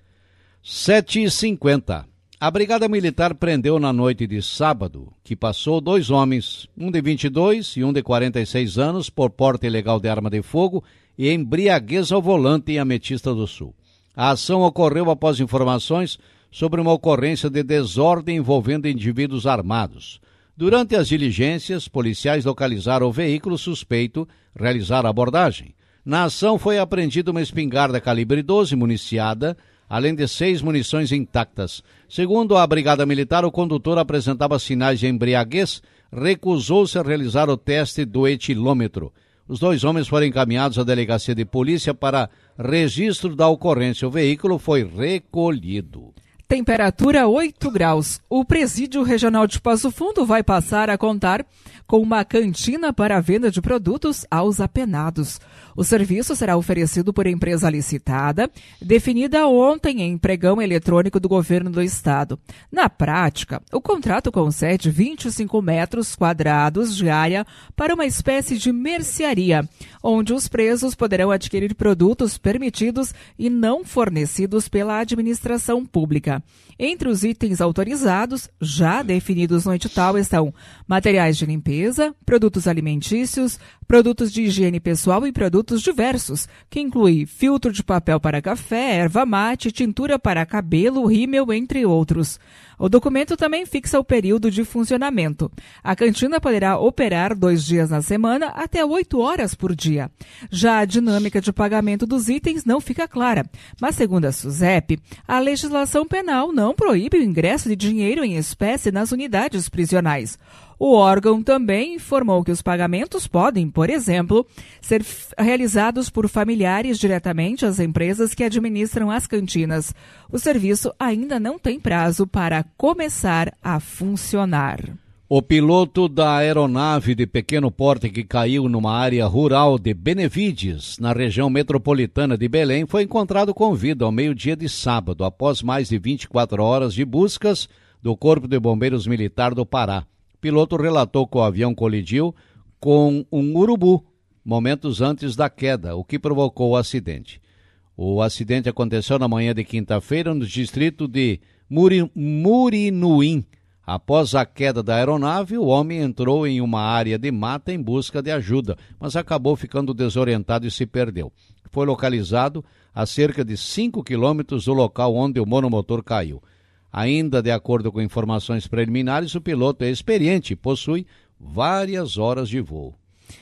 sete e cinquenta. A Brigada Militar prendeu na noite de sábado, que passou, dois homens, um de vinte e dois e um de quarenta e seis anos, por porte ilegal de arma de fogo e embriaguez ao volante em Ametista do Sul. A ação ocorreu após informações sobre uma ocorrência de desordem envolvendo indivíduos armados. Durante as diligências, policiais localizaram o veículo suspeito, realizaram a abordagem. Na ação foi apreendida uma espingarda calibre doze municiada, além de seis munições intactas. Segundo a Brigada Militar, o condutor apresentava sinais de embriaguez, recusou-se a realizar o teste do etilômetro. Os dois homens foram encaminhados à delegacia de polícia para registro da ocorrência. O veículo foi recolhido. Temperatura oito graus. O Presídio Regional de Passo Fundo vai passar a contar com uma cantina para a venda de produtos aos apenados. O serviço será oferecido por empresa licitada, definida ontem em pregão eletrônico do governo do estado. Na prática, o contrato concede vinte e cinco metros quadrados de área para uma espécie de mercearia, onde os presos poderão adquirir produtos permitidos e não fornecidos pela administração pública. Entre os itens autorizados, já definidos no edital, estão materiais de limpeza, produtos alimentícios, produtos de higiene pessoal e produtos diversos, que inclui filtro de papel para café, erva mate, tintura para cabelo, rímel, entre outros. O documento também fixa o período de funcionamento. A cantina poderá operar dois dias na semana até oito horas por dia. Já a dinâmica de pagamento dos itens não fica clara, mas segundo a SUSEP, a legislação penal não proíbe o ingresso de dinheiro em espécie nas unidades prisionais. O órgão também informou que os pagamentos podem, por exemplo, ser f- realizados por familiares diretamente às empresas que administram as cantinas. O serviço ainda não tem prazo para começar a funcionar. O piloto da aeronave de pequeno porte que caiu numa área rural de Benevides, na região metropolitana de Belém, foi encontrado com vida ao meio-dia de sábado, após mais de vinte e quatro horas de buscas do Corpo de Bombeiros Militar do Pará. O piloto relatou que o avião colidiu com um urubu momentos antes da queda, o que provocou o acidente. O acidente aconteceu na manhã de quinta-feira no distrito de Muri, Murinuim. Após a queda da aeronave, o homem entrou em uma área de mata em busca de ajuda, mas acabou ficando desorientado e se perdeu. Foi localizado a cerca de cinco quilômetros do local onde o monomotor caiu. Ainda de acordo com informações preliminares, o piloto é experiente e possui várias horas de voo.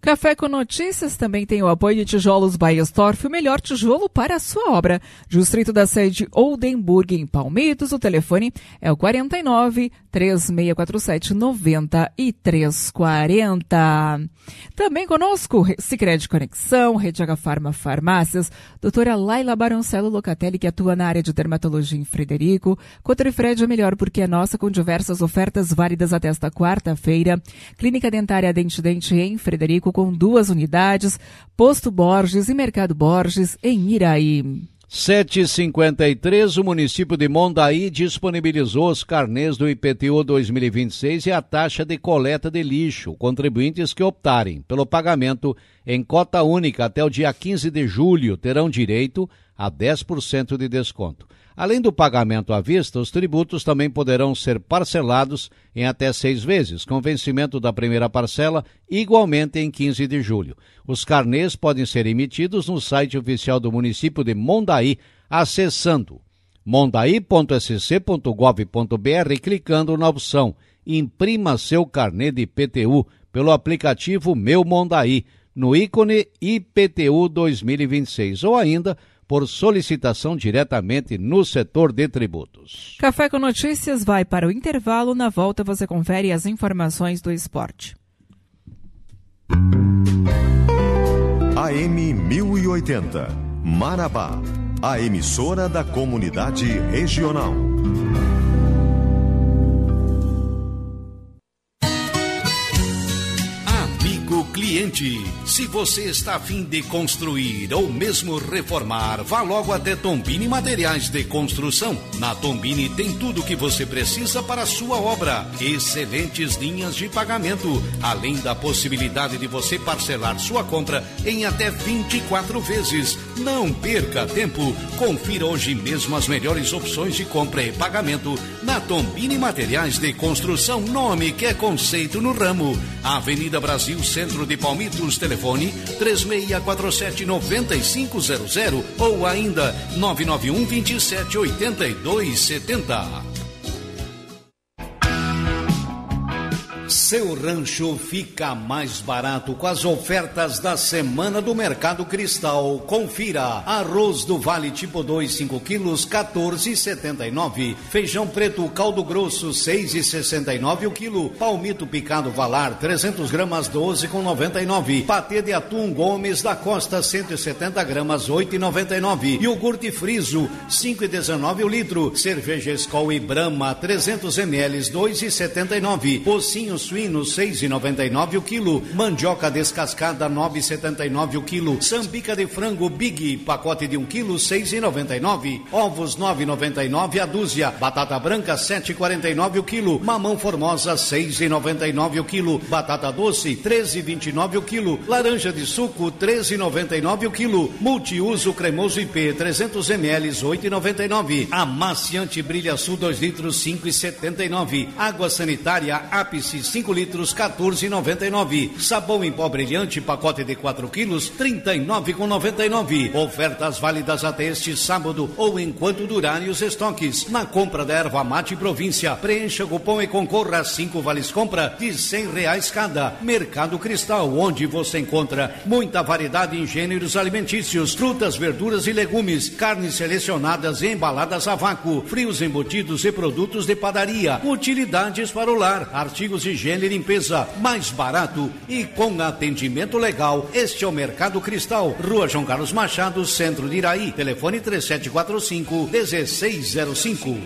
Café com Notícias também tem o apoio de Tijolos Baestorff, o melhor tijolo para a sua obra. Distrito da sede Oldenburg, em Palmitos. O telefone é o quarenta e nove, três seis quatro sete, noventa e três quarenta. Também conosco, Sicredi Conexão, Rede H Farma Farmácias, doutora Laila Baroncello Locatelli, que atua na área de dermatologia em Frederico. Cotrifred é melhor porque é nossa, com diversas ofertas válidas até esta quarta-feira. Clínica Dentária Dente Dente em Frederico, com duas unidades, Posto Borges e Mercado Borges em Iraí. sete e cinquenta e três, o município de Mondaí disponibilizou os carnês do I P T U dois mil e vinte e seis e a taxa de coleta de lixo. Contribuintes que optarem pelo pagamento em cota única até o dia quinze de julho terão direito a dez por cento de desconto. Além do pagamento à vista, os tributos também poderão ser parcelados em até seis vezes, com vencimento da primeira parcela igualmente em quinze de julho. Os carnês podem ser emitidos no site oficial do município de Mondaí, acessando mondaí ponto s c ponto gov ponto b r e clicando na opção Imprima seu carnê de I P T U pelo aplicativo Meu Mondaí, no ícone I P T U dois mil e vinte e seis, ou ainda por solicitação diretamente no setor de tributos. Café com Notícias vai para o intervalo. Na volta você confere as informações do esporte. A M mil e oitenta, Marabá, a emissora da comunidade regional. Cliente, se você está a fim de construir ou mesmo reformar, vá logo até Tombini Materiais de Construção. Na Tombini tem tudo o que você precisa para a sua obra. Excelentes linhas de pagamento, além da possibilidade de você parcelar sua compra em até vinte e quatro vezes. Não perca tempo. Confira hoje mesmo as melhores opções de compra e pagamento na Tombini Materiais de Construção, nome que é conceito no ramo. Avenida Brasil, Centro de Palmitos, telefone três seis quatro sete, nove cinco zero zero ou ainda nove nove um, dois sete, oito dois sete zero. Seu rancho fica mais barato com as ofertas da semana do Mercado Cristal. Confira: arroz do Vale tipo dois, cinco quilos, quatorze e setenta e nove. Feijão preto caldo grosso, seis e sessenta e nove o quilo. Palmito picado Valar, trezentos gramas, doze e noventa e nove. Patê de atum Gomes da Costa, cento e setenta gramas, oito e noventa e nove. Iogurte Friso, cinco e dezenove o litro. Cerveja Skol e Brahma, trezentos mililitros, dois e setenta e nove. Pocinho suíno, seis e noventa e nove o quilo. Mandioca descascada, nove e setenta e nove o quilo. Sambica de frango Big, pacote de um quilo, seis e noventa e nove. Ovos, nove e noventa e nove a dúzia. Batata branca, sete e quarenta e nove o quilo. Mamão Formosa, seis e noventa e nove o quilo. Batata doce, treze e vinte e nove o quilo. Laranja de suco, treze e noventa e nove o quilo. Multiuso cremoso I P, trezentos mililitros, oito e noventa e nove. Amaciante Brilha Sul, dois litros, cinco e setenta e nove. Água sanitária Ápice, cinco litros, quatorze e noventa e nove. Sabão em pó brilhante, pacote de quatro quilos, trinta e nove e noventa e nove. Ofertas válidas até este sábado ou enquanto durarem os estoques. Na compra da erva mate província, preencha o cupom e concorra a cinco vales compra de cem reais cada. Mercado Cristal, onde você encontra muita variedade em gêneros alimentícios, frutas, verduras e legumes, carnes selecionadas e embaladas a vácuo, frios embutidos e produtos de padaria, utilidades para o lar, artigos de higiene e limpeza, mais barato e com atendimento legal. Este é o Mercado Cristal, Rua João Carlos Machado, Centro de Iraí. Telefone três sete quatro cinco, um seis zero cinco.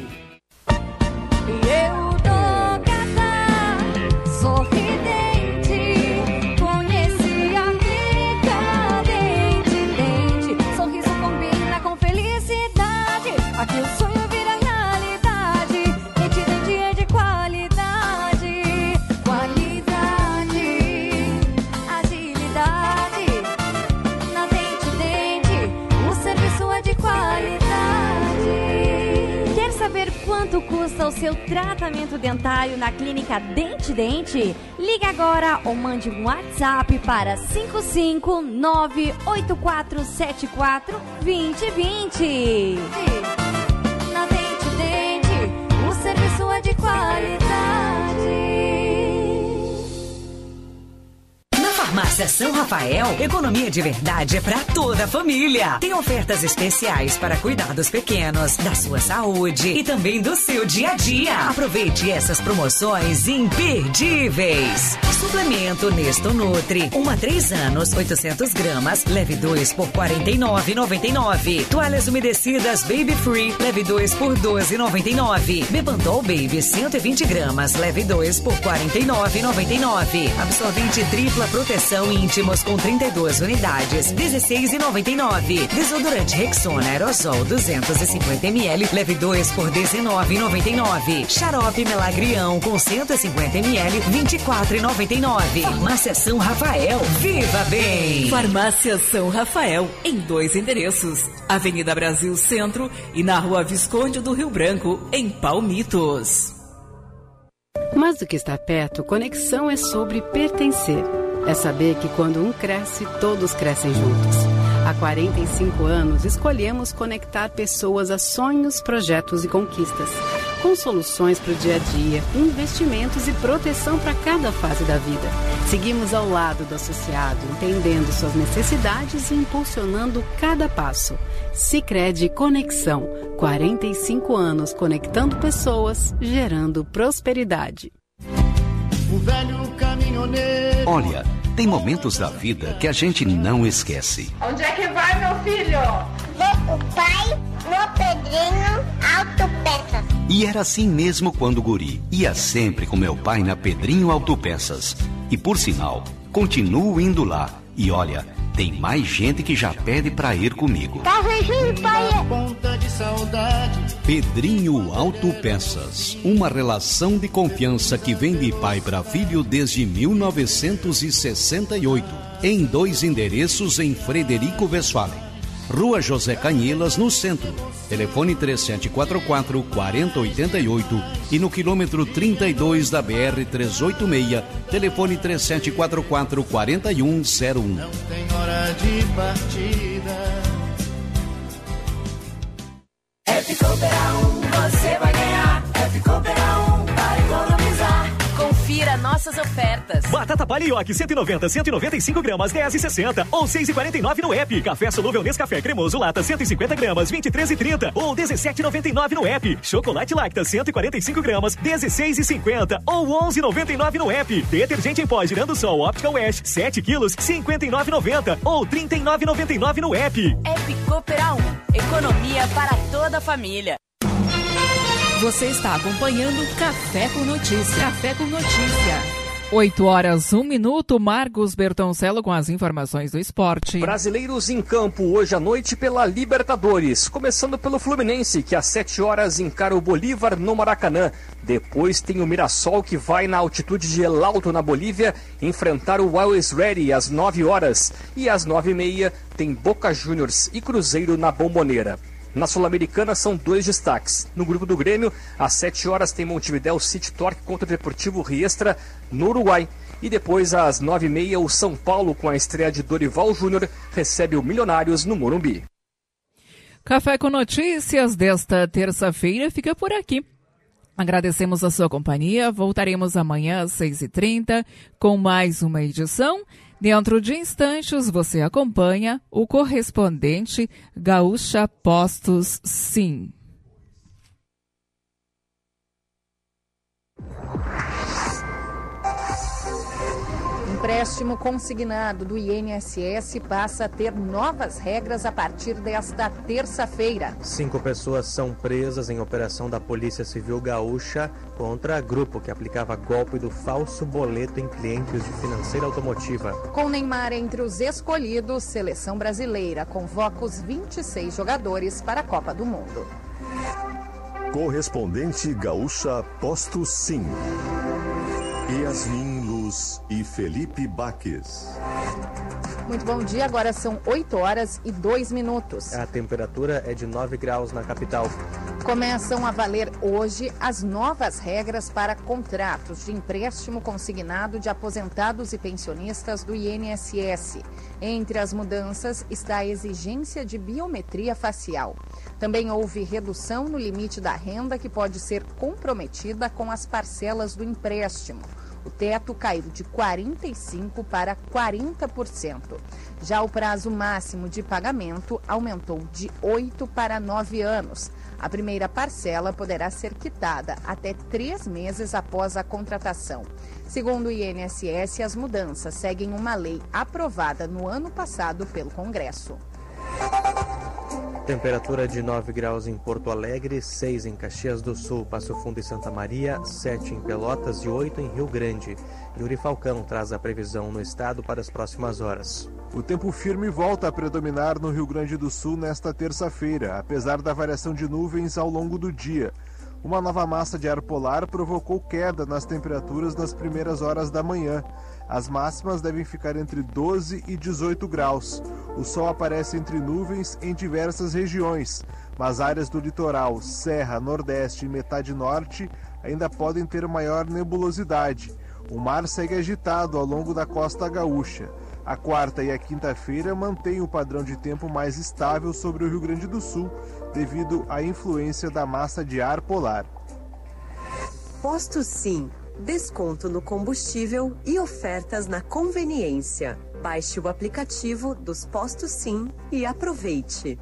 Aqui o sonho vira realidade. Dente Dente é de qualidade. Qualidade, agilidade. Na Dente Dente, o serviço é de qualidade. Quer saber quanto custa o seu tratamento dentário na clínica Dente Dente? Ligue agora ou mande um WhatsApp para cinco cinco nove oito quatro sete quatro dois zero dois zero. Na Dente Dente, o serviço é de qualidade. Na farmácia Farmácia São Rafael, economia de verdade é para toda a família. Tem ofertas especiais para cuidar dos pequenos, da sua saúde e também do seu dia a dia. Aproveite essas promoções imperdíveis. Suplemento Nesto Nutri, um a três anos, oitocentos gramas, leve dois por quarenta e nove reais e noventa e nove centavos. Toalhas umedecidas Baby Free, leve dois por doze reais e noventa e nove centavos. Bepantol Baby cento e vinte gramas, leve dois por quarenta e nove reais e noventa e nove centavos. Absorvente tripla proteção íntimos com trinta e duas unidades, dezesseis reais e noventa e nove centavos. Desodorante Rexona Aerosol duzentos e cinquenta mililitros, leve dois por dezenove reais e noventa e nove centavos. Xarope Melagrião com cento e cinquenta mililitros, vinte e quatro reais e noventa e nove centavos. Farmácia São Rafael, viva bem! Farmácia São Rafael, em dois endereços, Avenida Brasil Centro e na Rua Visconde do Rio Branco, em Palmitos. Mais do que estar perto, conexão é sobre pertencer. É saber que quando um cresce, todos crescem juntos. Há quarenta e cinco anos, escolhemos conectar pessoas a sonhos, projetos e conquistas. Com soluções para o dia a dia, investimentos e proteção para cada fase da vida. Seguimos ao lado do associado, entendendo suas necessidades e impulsionando cada passo. Sicredi Conexão. quarenta e cinco anos conectando pessoas, gerando prosperidade. O velho caminhoneiro. Olha, tem momentos da vida que a gente não esquece. Onde é que vai, meu filho? Vou o pai no Pedrinho Autopeças. E era assim mesmo quando guri. Ia sempre com meu pai na Pedrinho Autopeças. E por sinal, continuo indo lá. E olha, tem mais gente que já pede pra ir comigo. Tá beijinho, pai. Ponta de saudade. Pedrinho Autopeças. Uma relação de confiança que vem de pai para filho desde mil novecentos e sessenta e oito. Em dois endereços em Frederico Westphalen. Rua José Canhelas, no centro. Telefone três sete quatro quatro, quatro zero oito oito e no quilômetro trinta e dois da B R trezentos e oitenta e seis, telefone três sete quatro quatro, quatro um zero um. Não tem hora de partida. F Cooper um, você vai ganhar. F Cooper um, para economizar. Confira nossas ofertas. Batata palha Yoki cento e noventa, cento e noventa e cinco gramas, dez e sessenta ou seis e quarenta e nove no app. Café solúvel Nescafé cremoso lata cento e cinquenta gramas, vinte e três e trinta ou dezessete e noventa e nove no app. Chocolate Lacta cento e quarenta e cinco gramas, dezesseis e cinquenta ou onze e noventa e nove no app. Detergente em pó girando sol Optical Wash sete quilos, cinquenta e nove e noventa ou trinta e nove e noventa e nove no app. App Cooper um, economia para toda a família. Você está acompanhando Café com Notícia. Café com Notícia. oito horas, um minuto. Marcos Bertoncello com as informações do esporte. Brasileiros em campo hoje à noite pela Libertadores. Começando pelo Fluminense, que às sete horas encara o Bolívar no Maracanã. Depois tem o Mirassol, que vai na altitude de El Alto, na Bolívia, enfrentar o Always Ready às nove horas. E às nove e meia tem Boca Juniors e Cruzeiro na Bombonera. Na Sul-Americana são dois destaques. No grupo do Grêmio, às sete horas tem Montevidéu City Torque contra o Deportivo Riestra no Uruguai. E depois, às nove e meia, o São Paulo, com a estreia de Dorival Júnior, recebe o Milionários no Morumbi. Café com Notícias desta terça-feira fica por aqui. Agradecemos a sua companhia. Voltaremos amanhã às seis e trinta com mais uma edição. Dentro de instantes, você acompanha o correspondente Gaúcha Postos Sim. Empréstimo consignado do I N S S passa a ter novas regras a partir desta terça-feira. Cinco pessoas são presas em operação da Polícia Civil Gaúcha contra grupo que aplicava golpe do falso boleto em clientes de financeira automotiva. Com Neymar entre os escolhidos, seleção brasileira convoca os vinte e seis jogadores para a Copa do Mundo. Correspondente Gaúcha Posto Sim. Yasmin Luz e Felipe Baques. Muito bom dia, agora são oito horas e dois minutos. A temperatura é de nove graus na capital. Começam a valer hoje as novas regras para contratos de empréstimo consignado de aposentados e pensionistas do I N S S. Entre as mudanças está a exigência de biometria facial. Também houve redução no limite da renda que pode ser comprometida com as parcelas do empréstimo. O teto caiu de quarenta e cinco por cento para quarenta por cento. Já o prazo máximo de pagamento aumentou de oito para nove anos. A primeira parcela poderá ser quitada até três meses após a contratação. Segundo o I N S S, as mudanças seguem uma lei aprovada no ano passado pelo Congresso. Temperatura de nove graus em Porto Alegre, seis em Caxias do Sul, Passo Fundo e Santa Maria, sete em Pelotas e oito em Rio Grande. Yuri Falcão traz a previsão no estado para as próximas horas. O tempo firme volta a predominar no Rio Grande do Sul nesta terça-feira, apesar da variação de nuvens ao longo do dia. Uma nova massa de ar polar provocou queda nas temperaturas nas primeiras horas da manhã. As máximas devem ficar entre doze e dezoito graus. O sol aparece entre nuvens em diversas regiões, mas áreas do litoral, Serra, Nordeste e metade Norte ainda podem ter maior nebulosidade. O mar segue agitado ao longo da costa gaúcha. A quarta e a quinta-feira mantêm o padrão de tempo mais estável sobre o Rio Grande do Sul, devido à influência da massa de ar polar. Posto Sim. Desconto no combustível e ofertas na conveniência. Baixe o aplicativo dos Postos Sim e aproveite.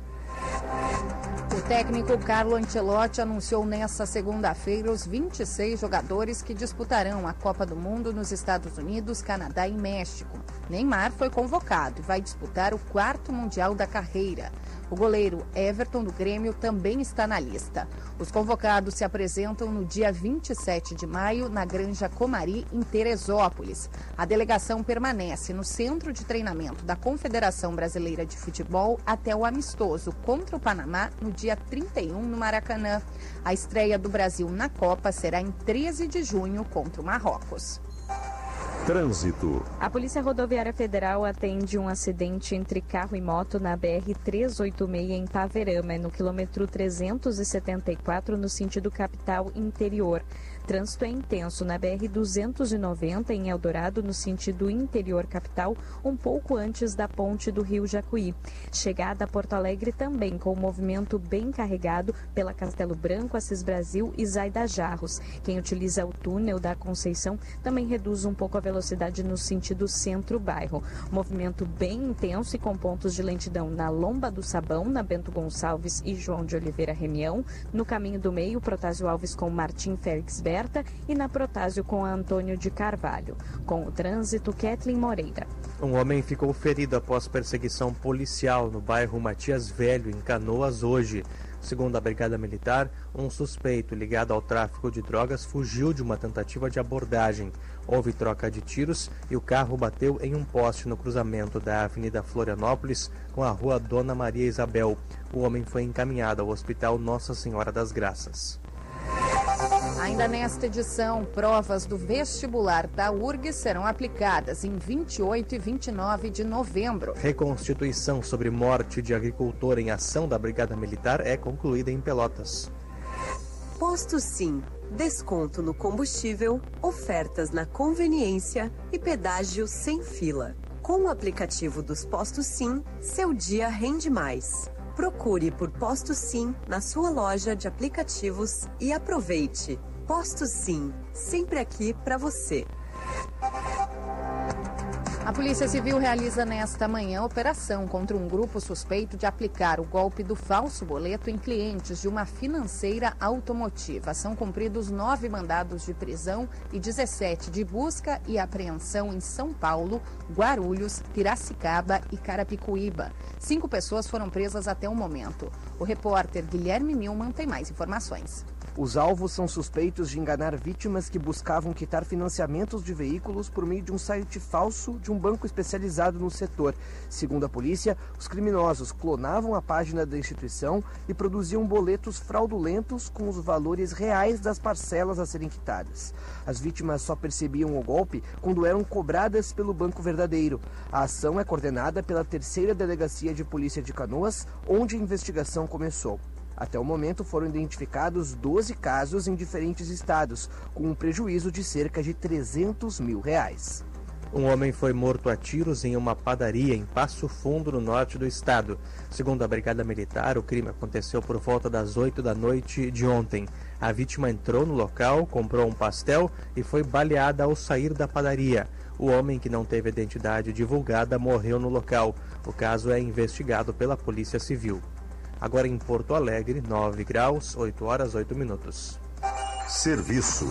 O técnico Carlo Ancelotti anunciou nesta segunda-feira os vinte e seis jogadores que disputarão a Copa do Mundo nos Estados Unidos, Canadá e México. Neymar foi convocado e vai disputar o quarto Mundial da carreira. O goleiro Everton do Grêmio também está na lista. Os convocados se apresentam no dia vinte e sete de maio na Granja Comari, em Teresópolis. A delegação permanece no centro de treinamento da Confederação Brasileira de Futebol até o amistoso contra o Panamá no dia trinta e um no Maracanã. A estreia do Brasil na Copa será em treze de junho contra o Marrocos. Trânsito. A Polícia Rodoviária Federal atende um acidente entre carro e moto na B R trezentos e oitenta e seis em Paverama, no quilômetro trezentos e setenta e quatro, no sentido capital interior. Trânsito é intenso na B R duzentos e noventa em Eldorado, no sentido interior capital, um pouco antes da ponte do Rio Jacuí. Chegada a Porto Alegre também com o movimento bem carregado pela Castelo Branco, Assis Brasil e Zaida Jarros. Quem utiliza o túnel da Conceição também reduz um pouco a velocidade no sentido centro-bairro. Movimento bem intenso e com pontos de lentidão na Lomba do Sabão, na Bento Gonçalves e João de Oliveira Remião, no Caminho do Meio, Protásio Alves com Martim Félix Berta e na Protásio com Antônio de Carvalho. Com o trânsito, Kathleen Moreira. Um homem ficou ferido após perseguição policial no bairro Matias Velho, em Canoas, hoje. Segundo a Brigada Militar, um suspeito ligado ao tráfico de drogas fugiu de uma tentativa de abordagem. Houve troca de tiros e o carro bateu em um poste no cruzamento da Avenida Florianópolis com a Rua Dona Maria Isabel. O homem foi encaminhado ao Hospital Nossa Senhora das Graças. Ainda nesta edição, provas do vestibular da U R G S serão aplicadas em vinte e oito e vinte e nove de novembro. Reconstituição sobre morte de agricultor em ação da Brigada Militar é concluída em Pelotas. Posto Sim. Desconto no combustível, ofertas na conveniência e pedágio sem fila. Com o aplicativo dos Postos Sim, seu dia rende mais. Procure por Posto Sim na sua loja de aplicativos e aproveite. Posto Sim, sempre aqui para você. A Polícia Civil realiza nesta manhã operação contra um grupo suspeito de aplicar o golpe do falso boleto em clientes de uma financeira automotiva. São cumpridos nove mandados de prisão e dezessete de busca e apreensão em São Paulo, Guarulhos, Piracicaba e Carapicuíba. Cinco pessoas foram presas até o momento. O repórter Guilherme Milman tem mais informações. Os alvos são suspeitos de enganar vítimas que buscavam quitar financiamentos de veículos por meio de um site falso de um banco especializado no setor. Segundo a polícia, os criminosos clonavam a página da instituição e produziam boletos fraudulentos com os valores reais das parcelas a serem quitadas. As vítimas só percebiam o golpe quando eram cobradas pelo banco verdadeiro. A ação é coordenada pela terceira Delegacia de Polícia de Canoas, onde a investigação começou. Até o momento foram identificados doze casos em diferentes estados, com um prejuízo de cerca de trezentos mil reais. Um homem foi morto a tiros em uma padaria em Passo Fundo, no norte do estado. Segundo a Brigada Militar, o crime aconteceu por volta das oito da noite de ontem. A vítima entrou no local, comprou um pastel e foi baleada ao sair da padaria. O homem, que não teve identidade divulgada, morreu no local. O caso é investigado pela Polícia Civil. Agora em Porto Alegre, nove graus, oito horas, oito minutos. Serviço.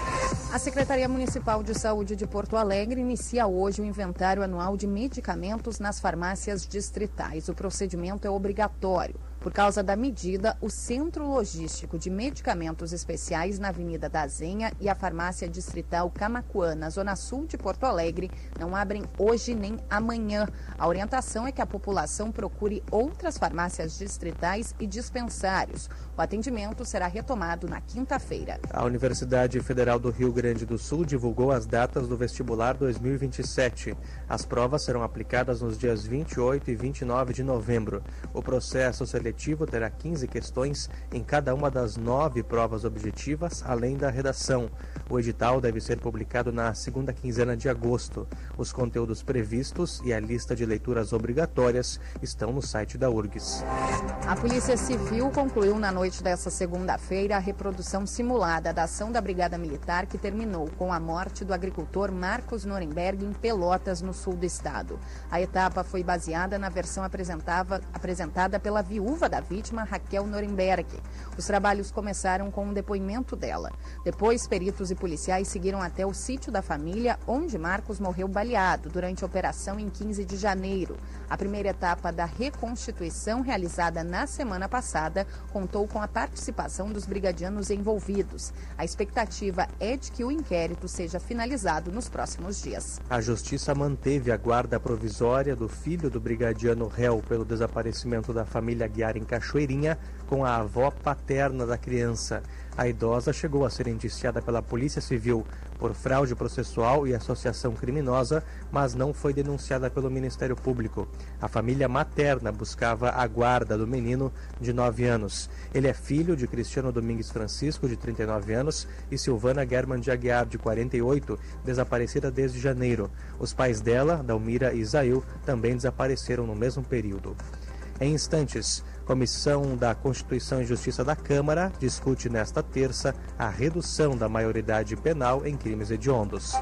A Secretaria Municipal de Saúde de Porto Alegre inicia hoje o inventário anual de medicamentos nas farmácias distritais. O procedimento é obrigatório. Por causa da medida, o Centro Logístico de Medicamentos Especiais na Avenida da Zenha e a Farmácia Distrital Camaquã, na Zona Sul de Porto Alegre, não abrem hoje nem amanhã. A orientação é que a população procure outras farmácias distritais e dispensários. O atendimento será retomado na quinta-feira. A Universidade Federal do Rio Grande do Sul divulgou as datas do vestibular dois mil e vinte e sete. As provas serão aplicadas nos dias vinte e oito e vinte e nove de novembro. O processo seletivo terá quinze questões em cada uma das nove provas objetivas, além da redação. O edital deve ser publicado na segunda quinzena de agosto. Os conteúdos previstos e a lista de leituras obrigatórias estão no site da U R G S. A Polícia Civil concluiu na noite desta segunda-feira a reprodução simulada da ação da Brigada Militar, que terminou com a morte do agricultor Marcos Nuremberg em Pelotas, no sul do estado. A etapa foi baseada na versão apresentada pela viúva da vítima, Raquel Nuremberg. Os trabalhos começaram com um depoimento dela. Depois, peritos e policiais seguiram até o sítio da família, onde Marcos morreu baleado durante a operação em quinze de janeiro. A primeira etapa da reconstituição, realizada na semana passada, contou com a participação dos brigadianos envolvidos. A expectativa é de que o inquérito seja finalizado nos próximos dias. A Justiça manteve a guarda provisória do filho do brigadiano réu pelo desaparecimento da família Guiar em Cachoeirinha com a avó paterna da criança. A idosa chegou a ser indiciada pela Polícia Civil por fraude processual e associação criminosa, mas não foi denunciada pelo Ministério Público. A família materna buscava a guarda do menino de nove anos. Ele é filho de Cristiano Domingues Francisco, de trinta e nove anos, e Silvana German de Aguiar, de quarenta e oito, desaparecida desde janeiro. Os pais dela, Dalmira e Isael, também desapareceram no mesmo período. Em instantes, Comissão da Constituição e Justiça da Câmara discute nesta terça a redução da maioridade penal em crimes hediondos.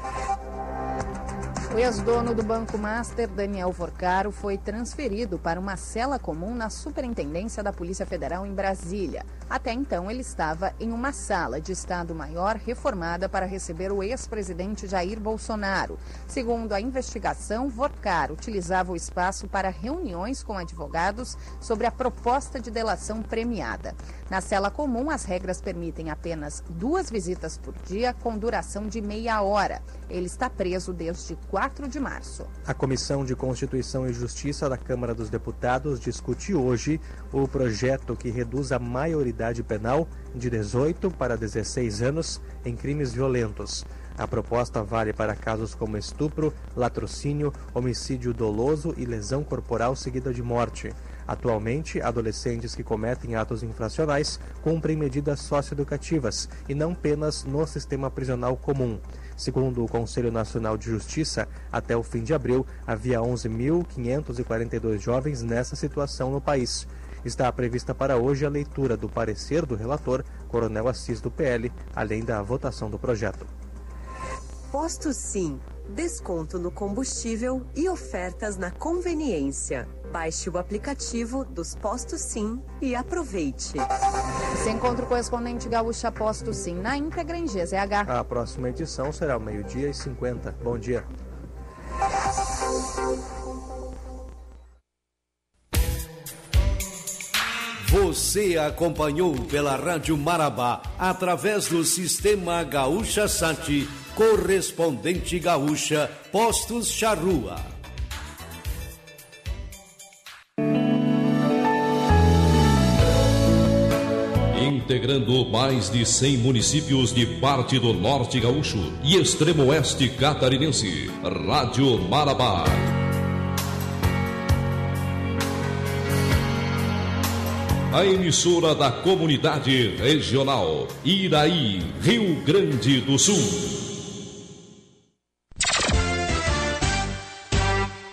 O ex-dono do Banco Master, Daniel Vorcaro, foi transferido para uma cela comum na Superintendência da Polícia Federal em Brasília. Até então, ele estava em uma sala de Estado-Maior reformada para receber o ex-presidente Jair Bolsonaro. Segundo a investigação, Vorcaro utilizava o espaço para reuniões com advogados sobre a proposta de delação premiada. Na cela comum, as regras permitem apenas duas visitas por dia, com duração de meia hora. Ele está preso desde quatro de março. A Comissão de Constituição e Justiça da Câmara dos Deputados discute hoje o projeto que reduz a maioridade penal de dezoito para dezesseis anos em crimes violentos. A proposta vale para casos como estupro, latrocínio, homicídio doloso e lesão corporal seguida de morte. Atualmente, adolescentes que cometem atos infracionais cumprem medidas socioeducativas e não penas no sistema prisional comum. Segundo o Conselho Nacional de Justiça, até o fim de abril, havia onze mil quinhentos e quarenta e dois jovens nessa situação no país. Está prevista para hoje a leitura do parecer do relator, Coronel Assis, do P L, além da votação do projeto. Posto Sim, desconto no combustível e ofertas na conveniência. Baixe o aplicativo dos Postos Sim e aproveite. Você encontra o correspondente gaúcha Posto Sim na íntegra em G Z H. A próxima edição será ao meio-dia e cinquenta. Bom dia. Você acompanhou pela Rádio Marabá, através do Sistema Gaúcha Sat, correspondente gaúcha, Postos Charrua. Integrando mais de cem municípios de parte do Norte Gaúcho e Extremo Oeste Catarinense, Rádio Marabá. A emissora da comunidade regional, Iraí, Rio Grande do Sul.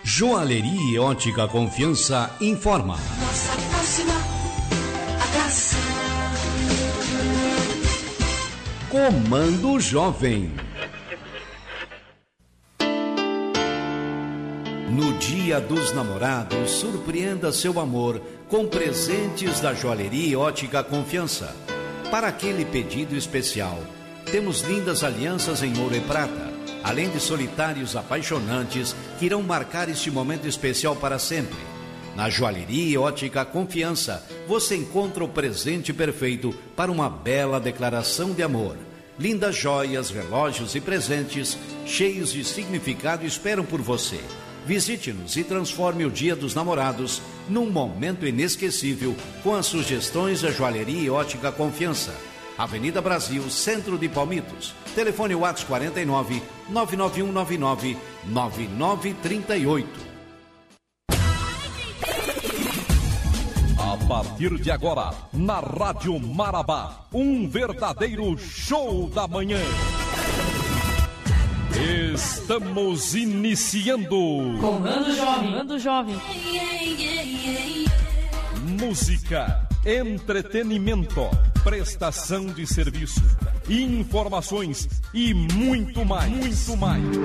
Joalheria e Ótica Confiança informa. Nossa próxima atração. Comando Jovem. No Dia dos Namorados, surpreenda seu amor com presentes da Joalheria e Ótica Confiança. Para aquele pedido especial, temos lindas alianças em ouro e prata, além de solitários apaixonantes que irão marcar este momento especial para sempre. Na Joalheria e Ótica Confiança, você encontra o presente perfeito para uma bela declaração de amor. Lindas joias, relógios e presentes cheios de significado esperam por você. Visite-nos e transforme o Dia dos Namorados num momento inesquecível com as sugestões da Joalheria e Ótica Confiança. Avenida Brasil, Centro de Palmitos. Telefone WhatsApp quarenta e nove, nove nove um nove nove, nove nove três oito. A partir de agora, na Rádio Marabá, um verdadeiro show da manhã. Estamos iniciando Comando Jovem, Comando Jovem. Música, entretenimento, prestação de serviço, informações e muito mais, muito mais.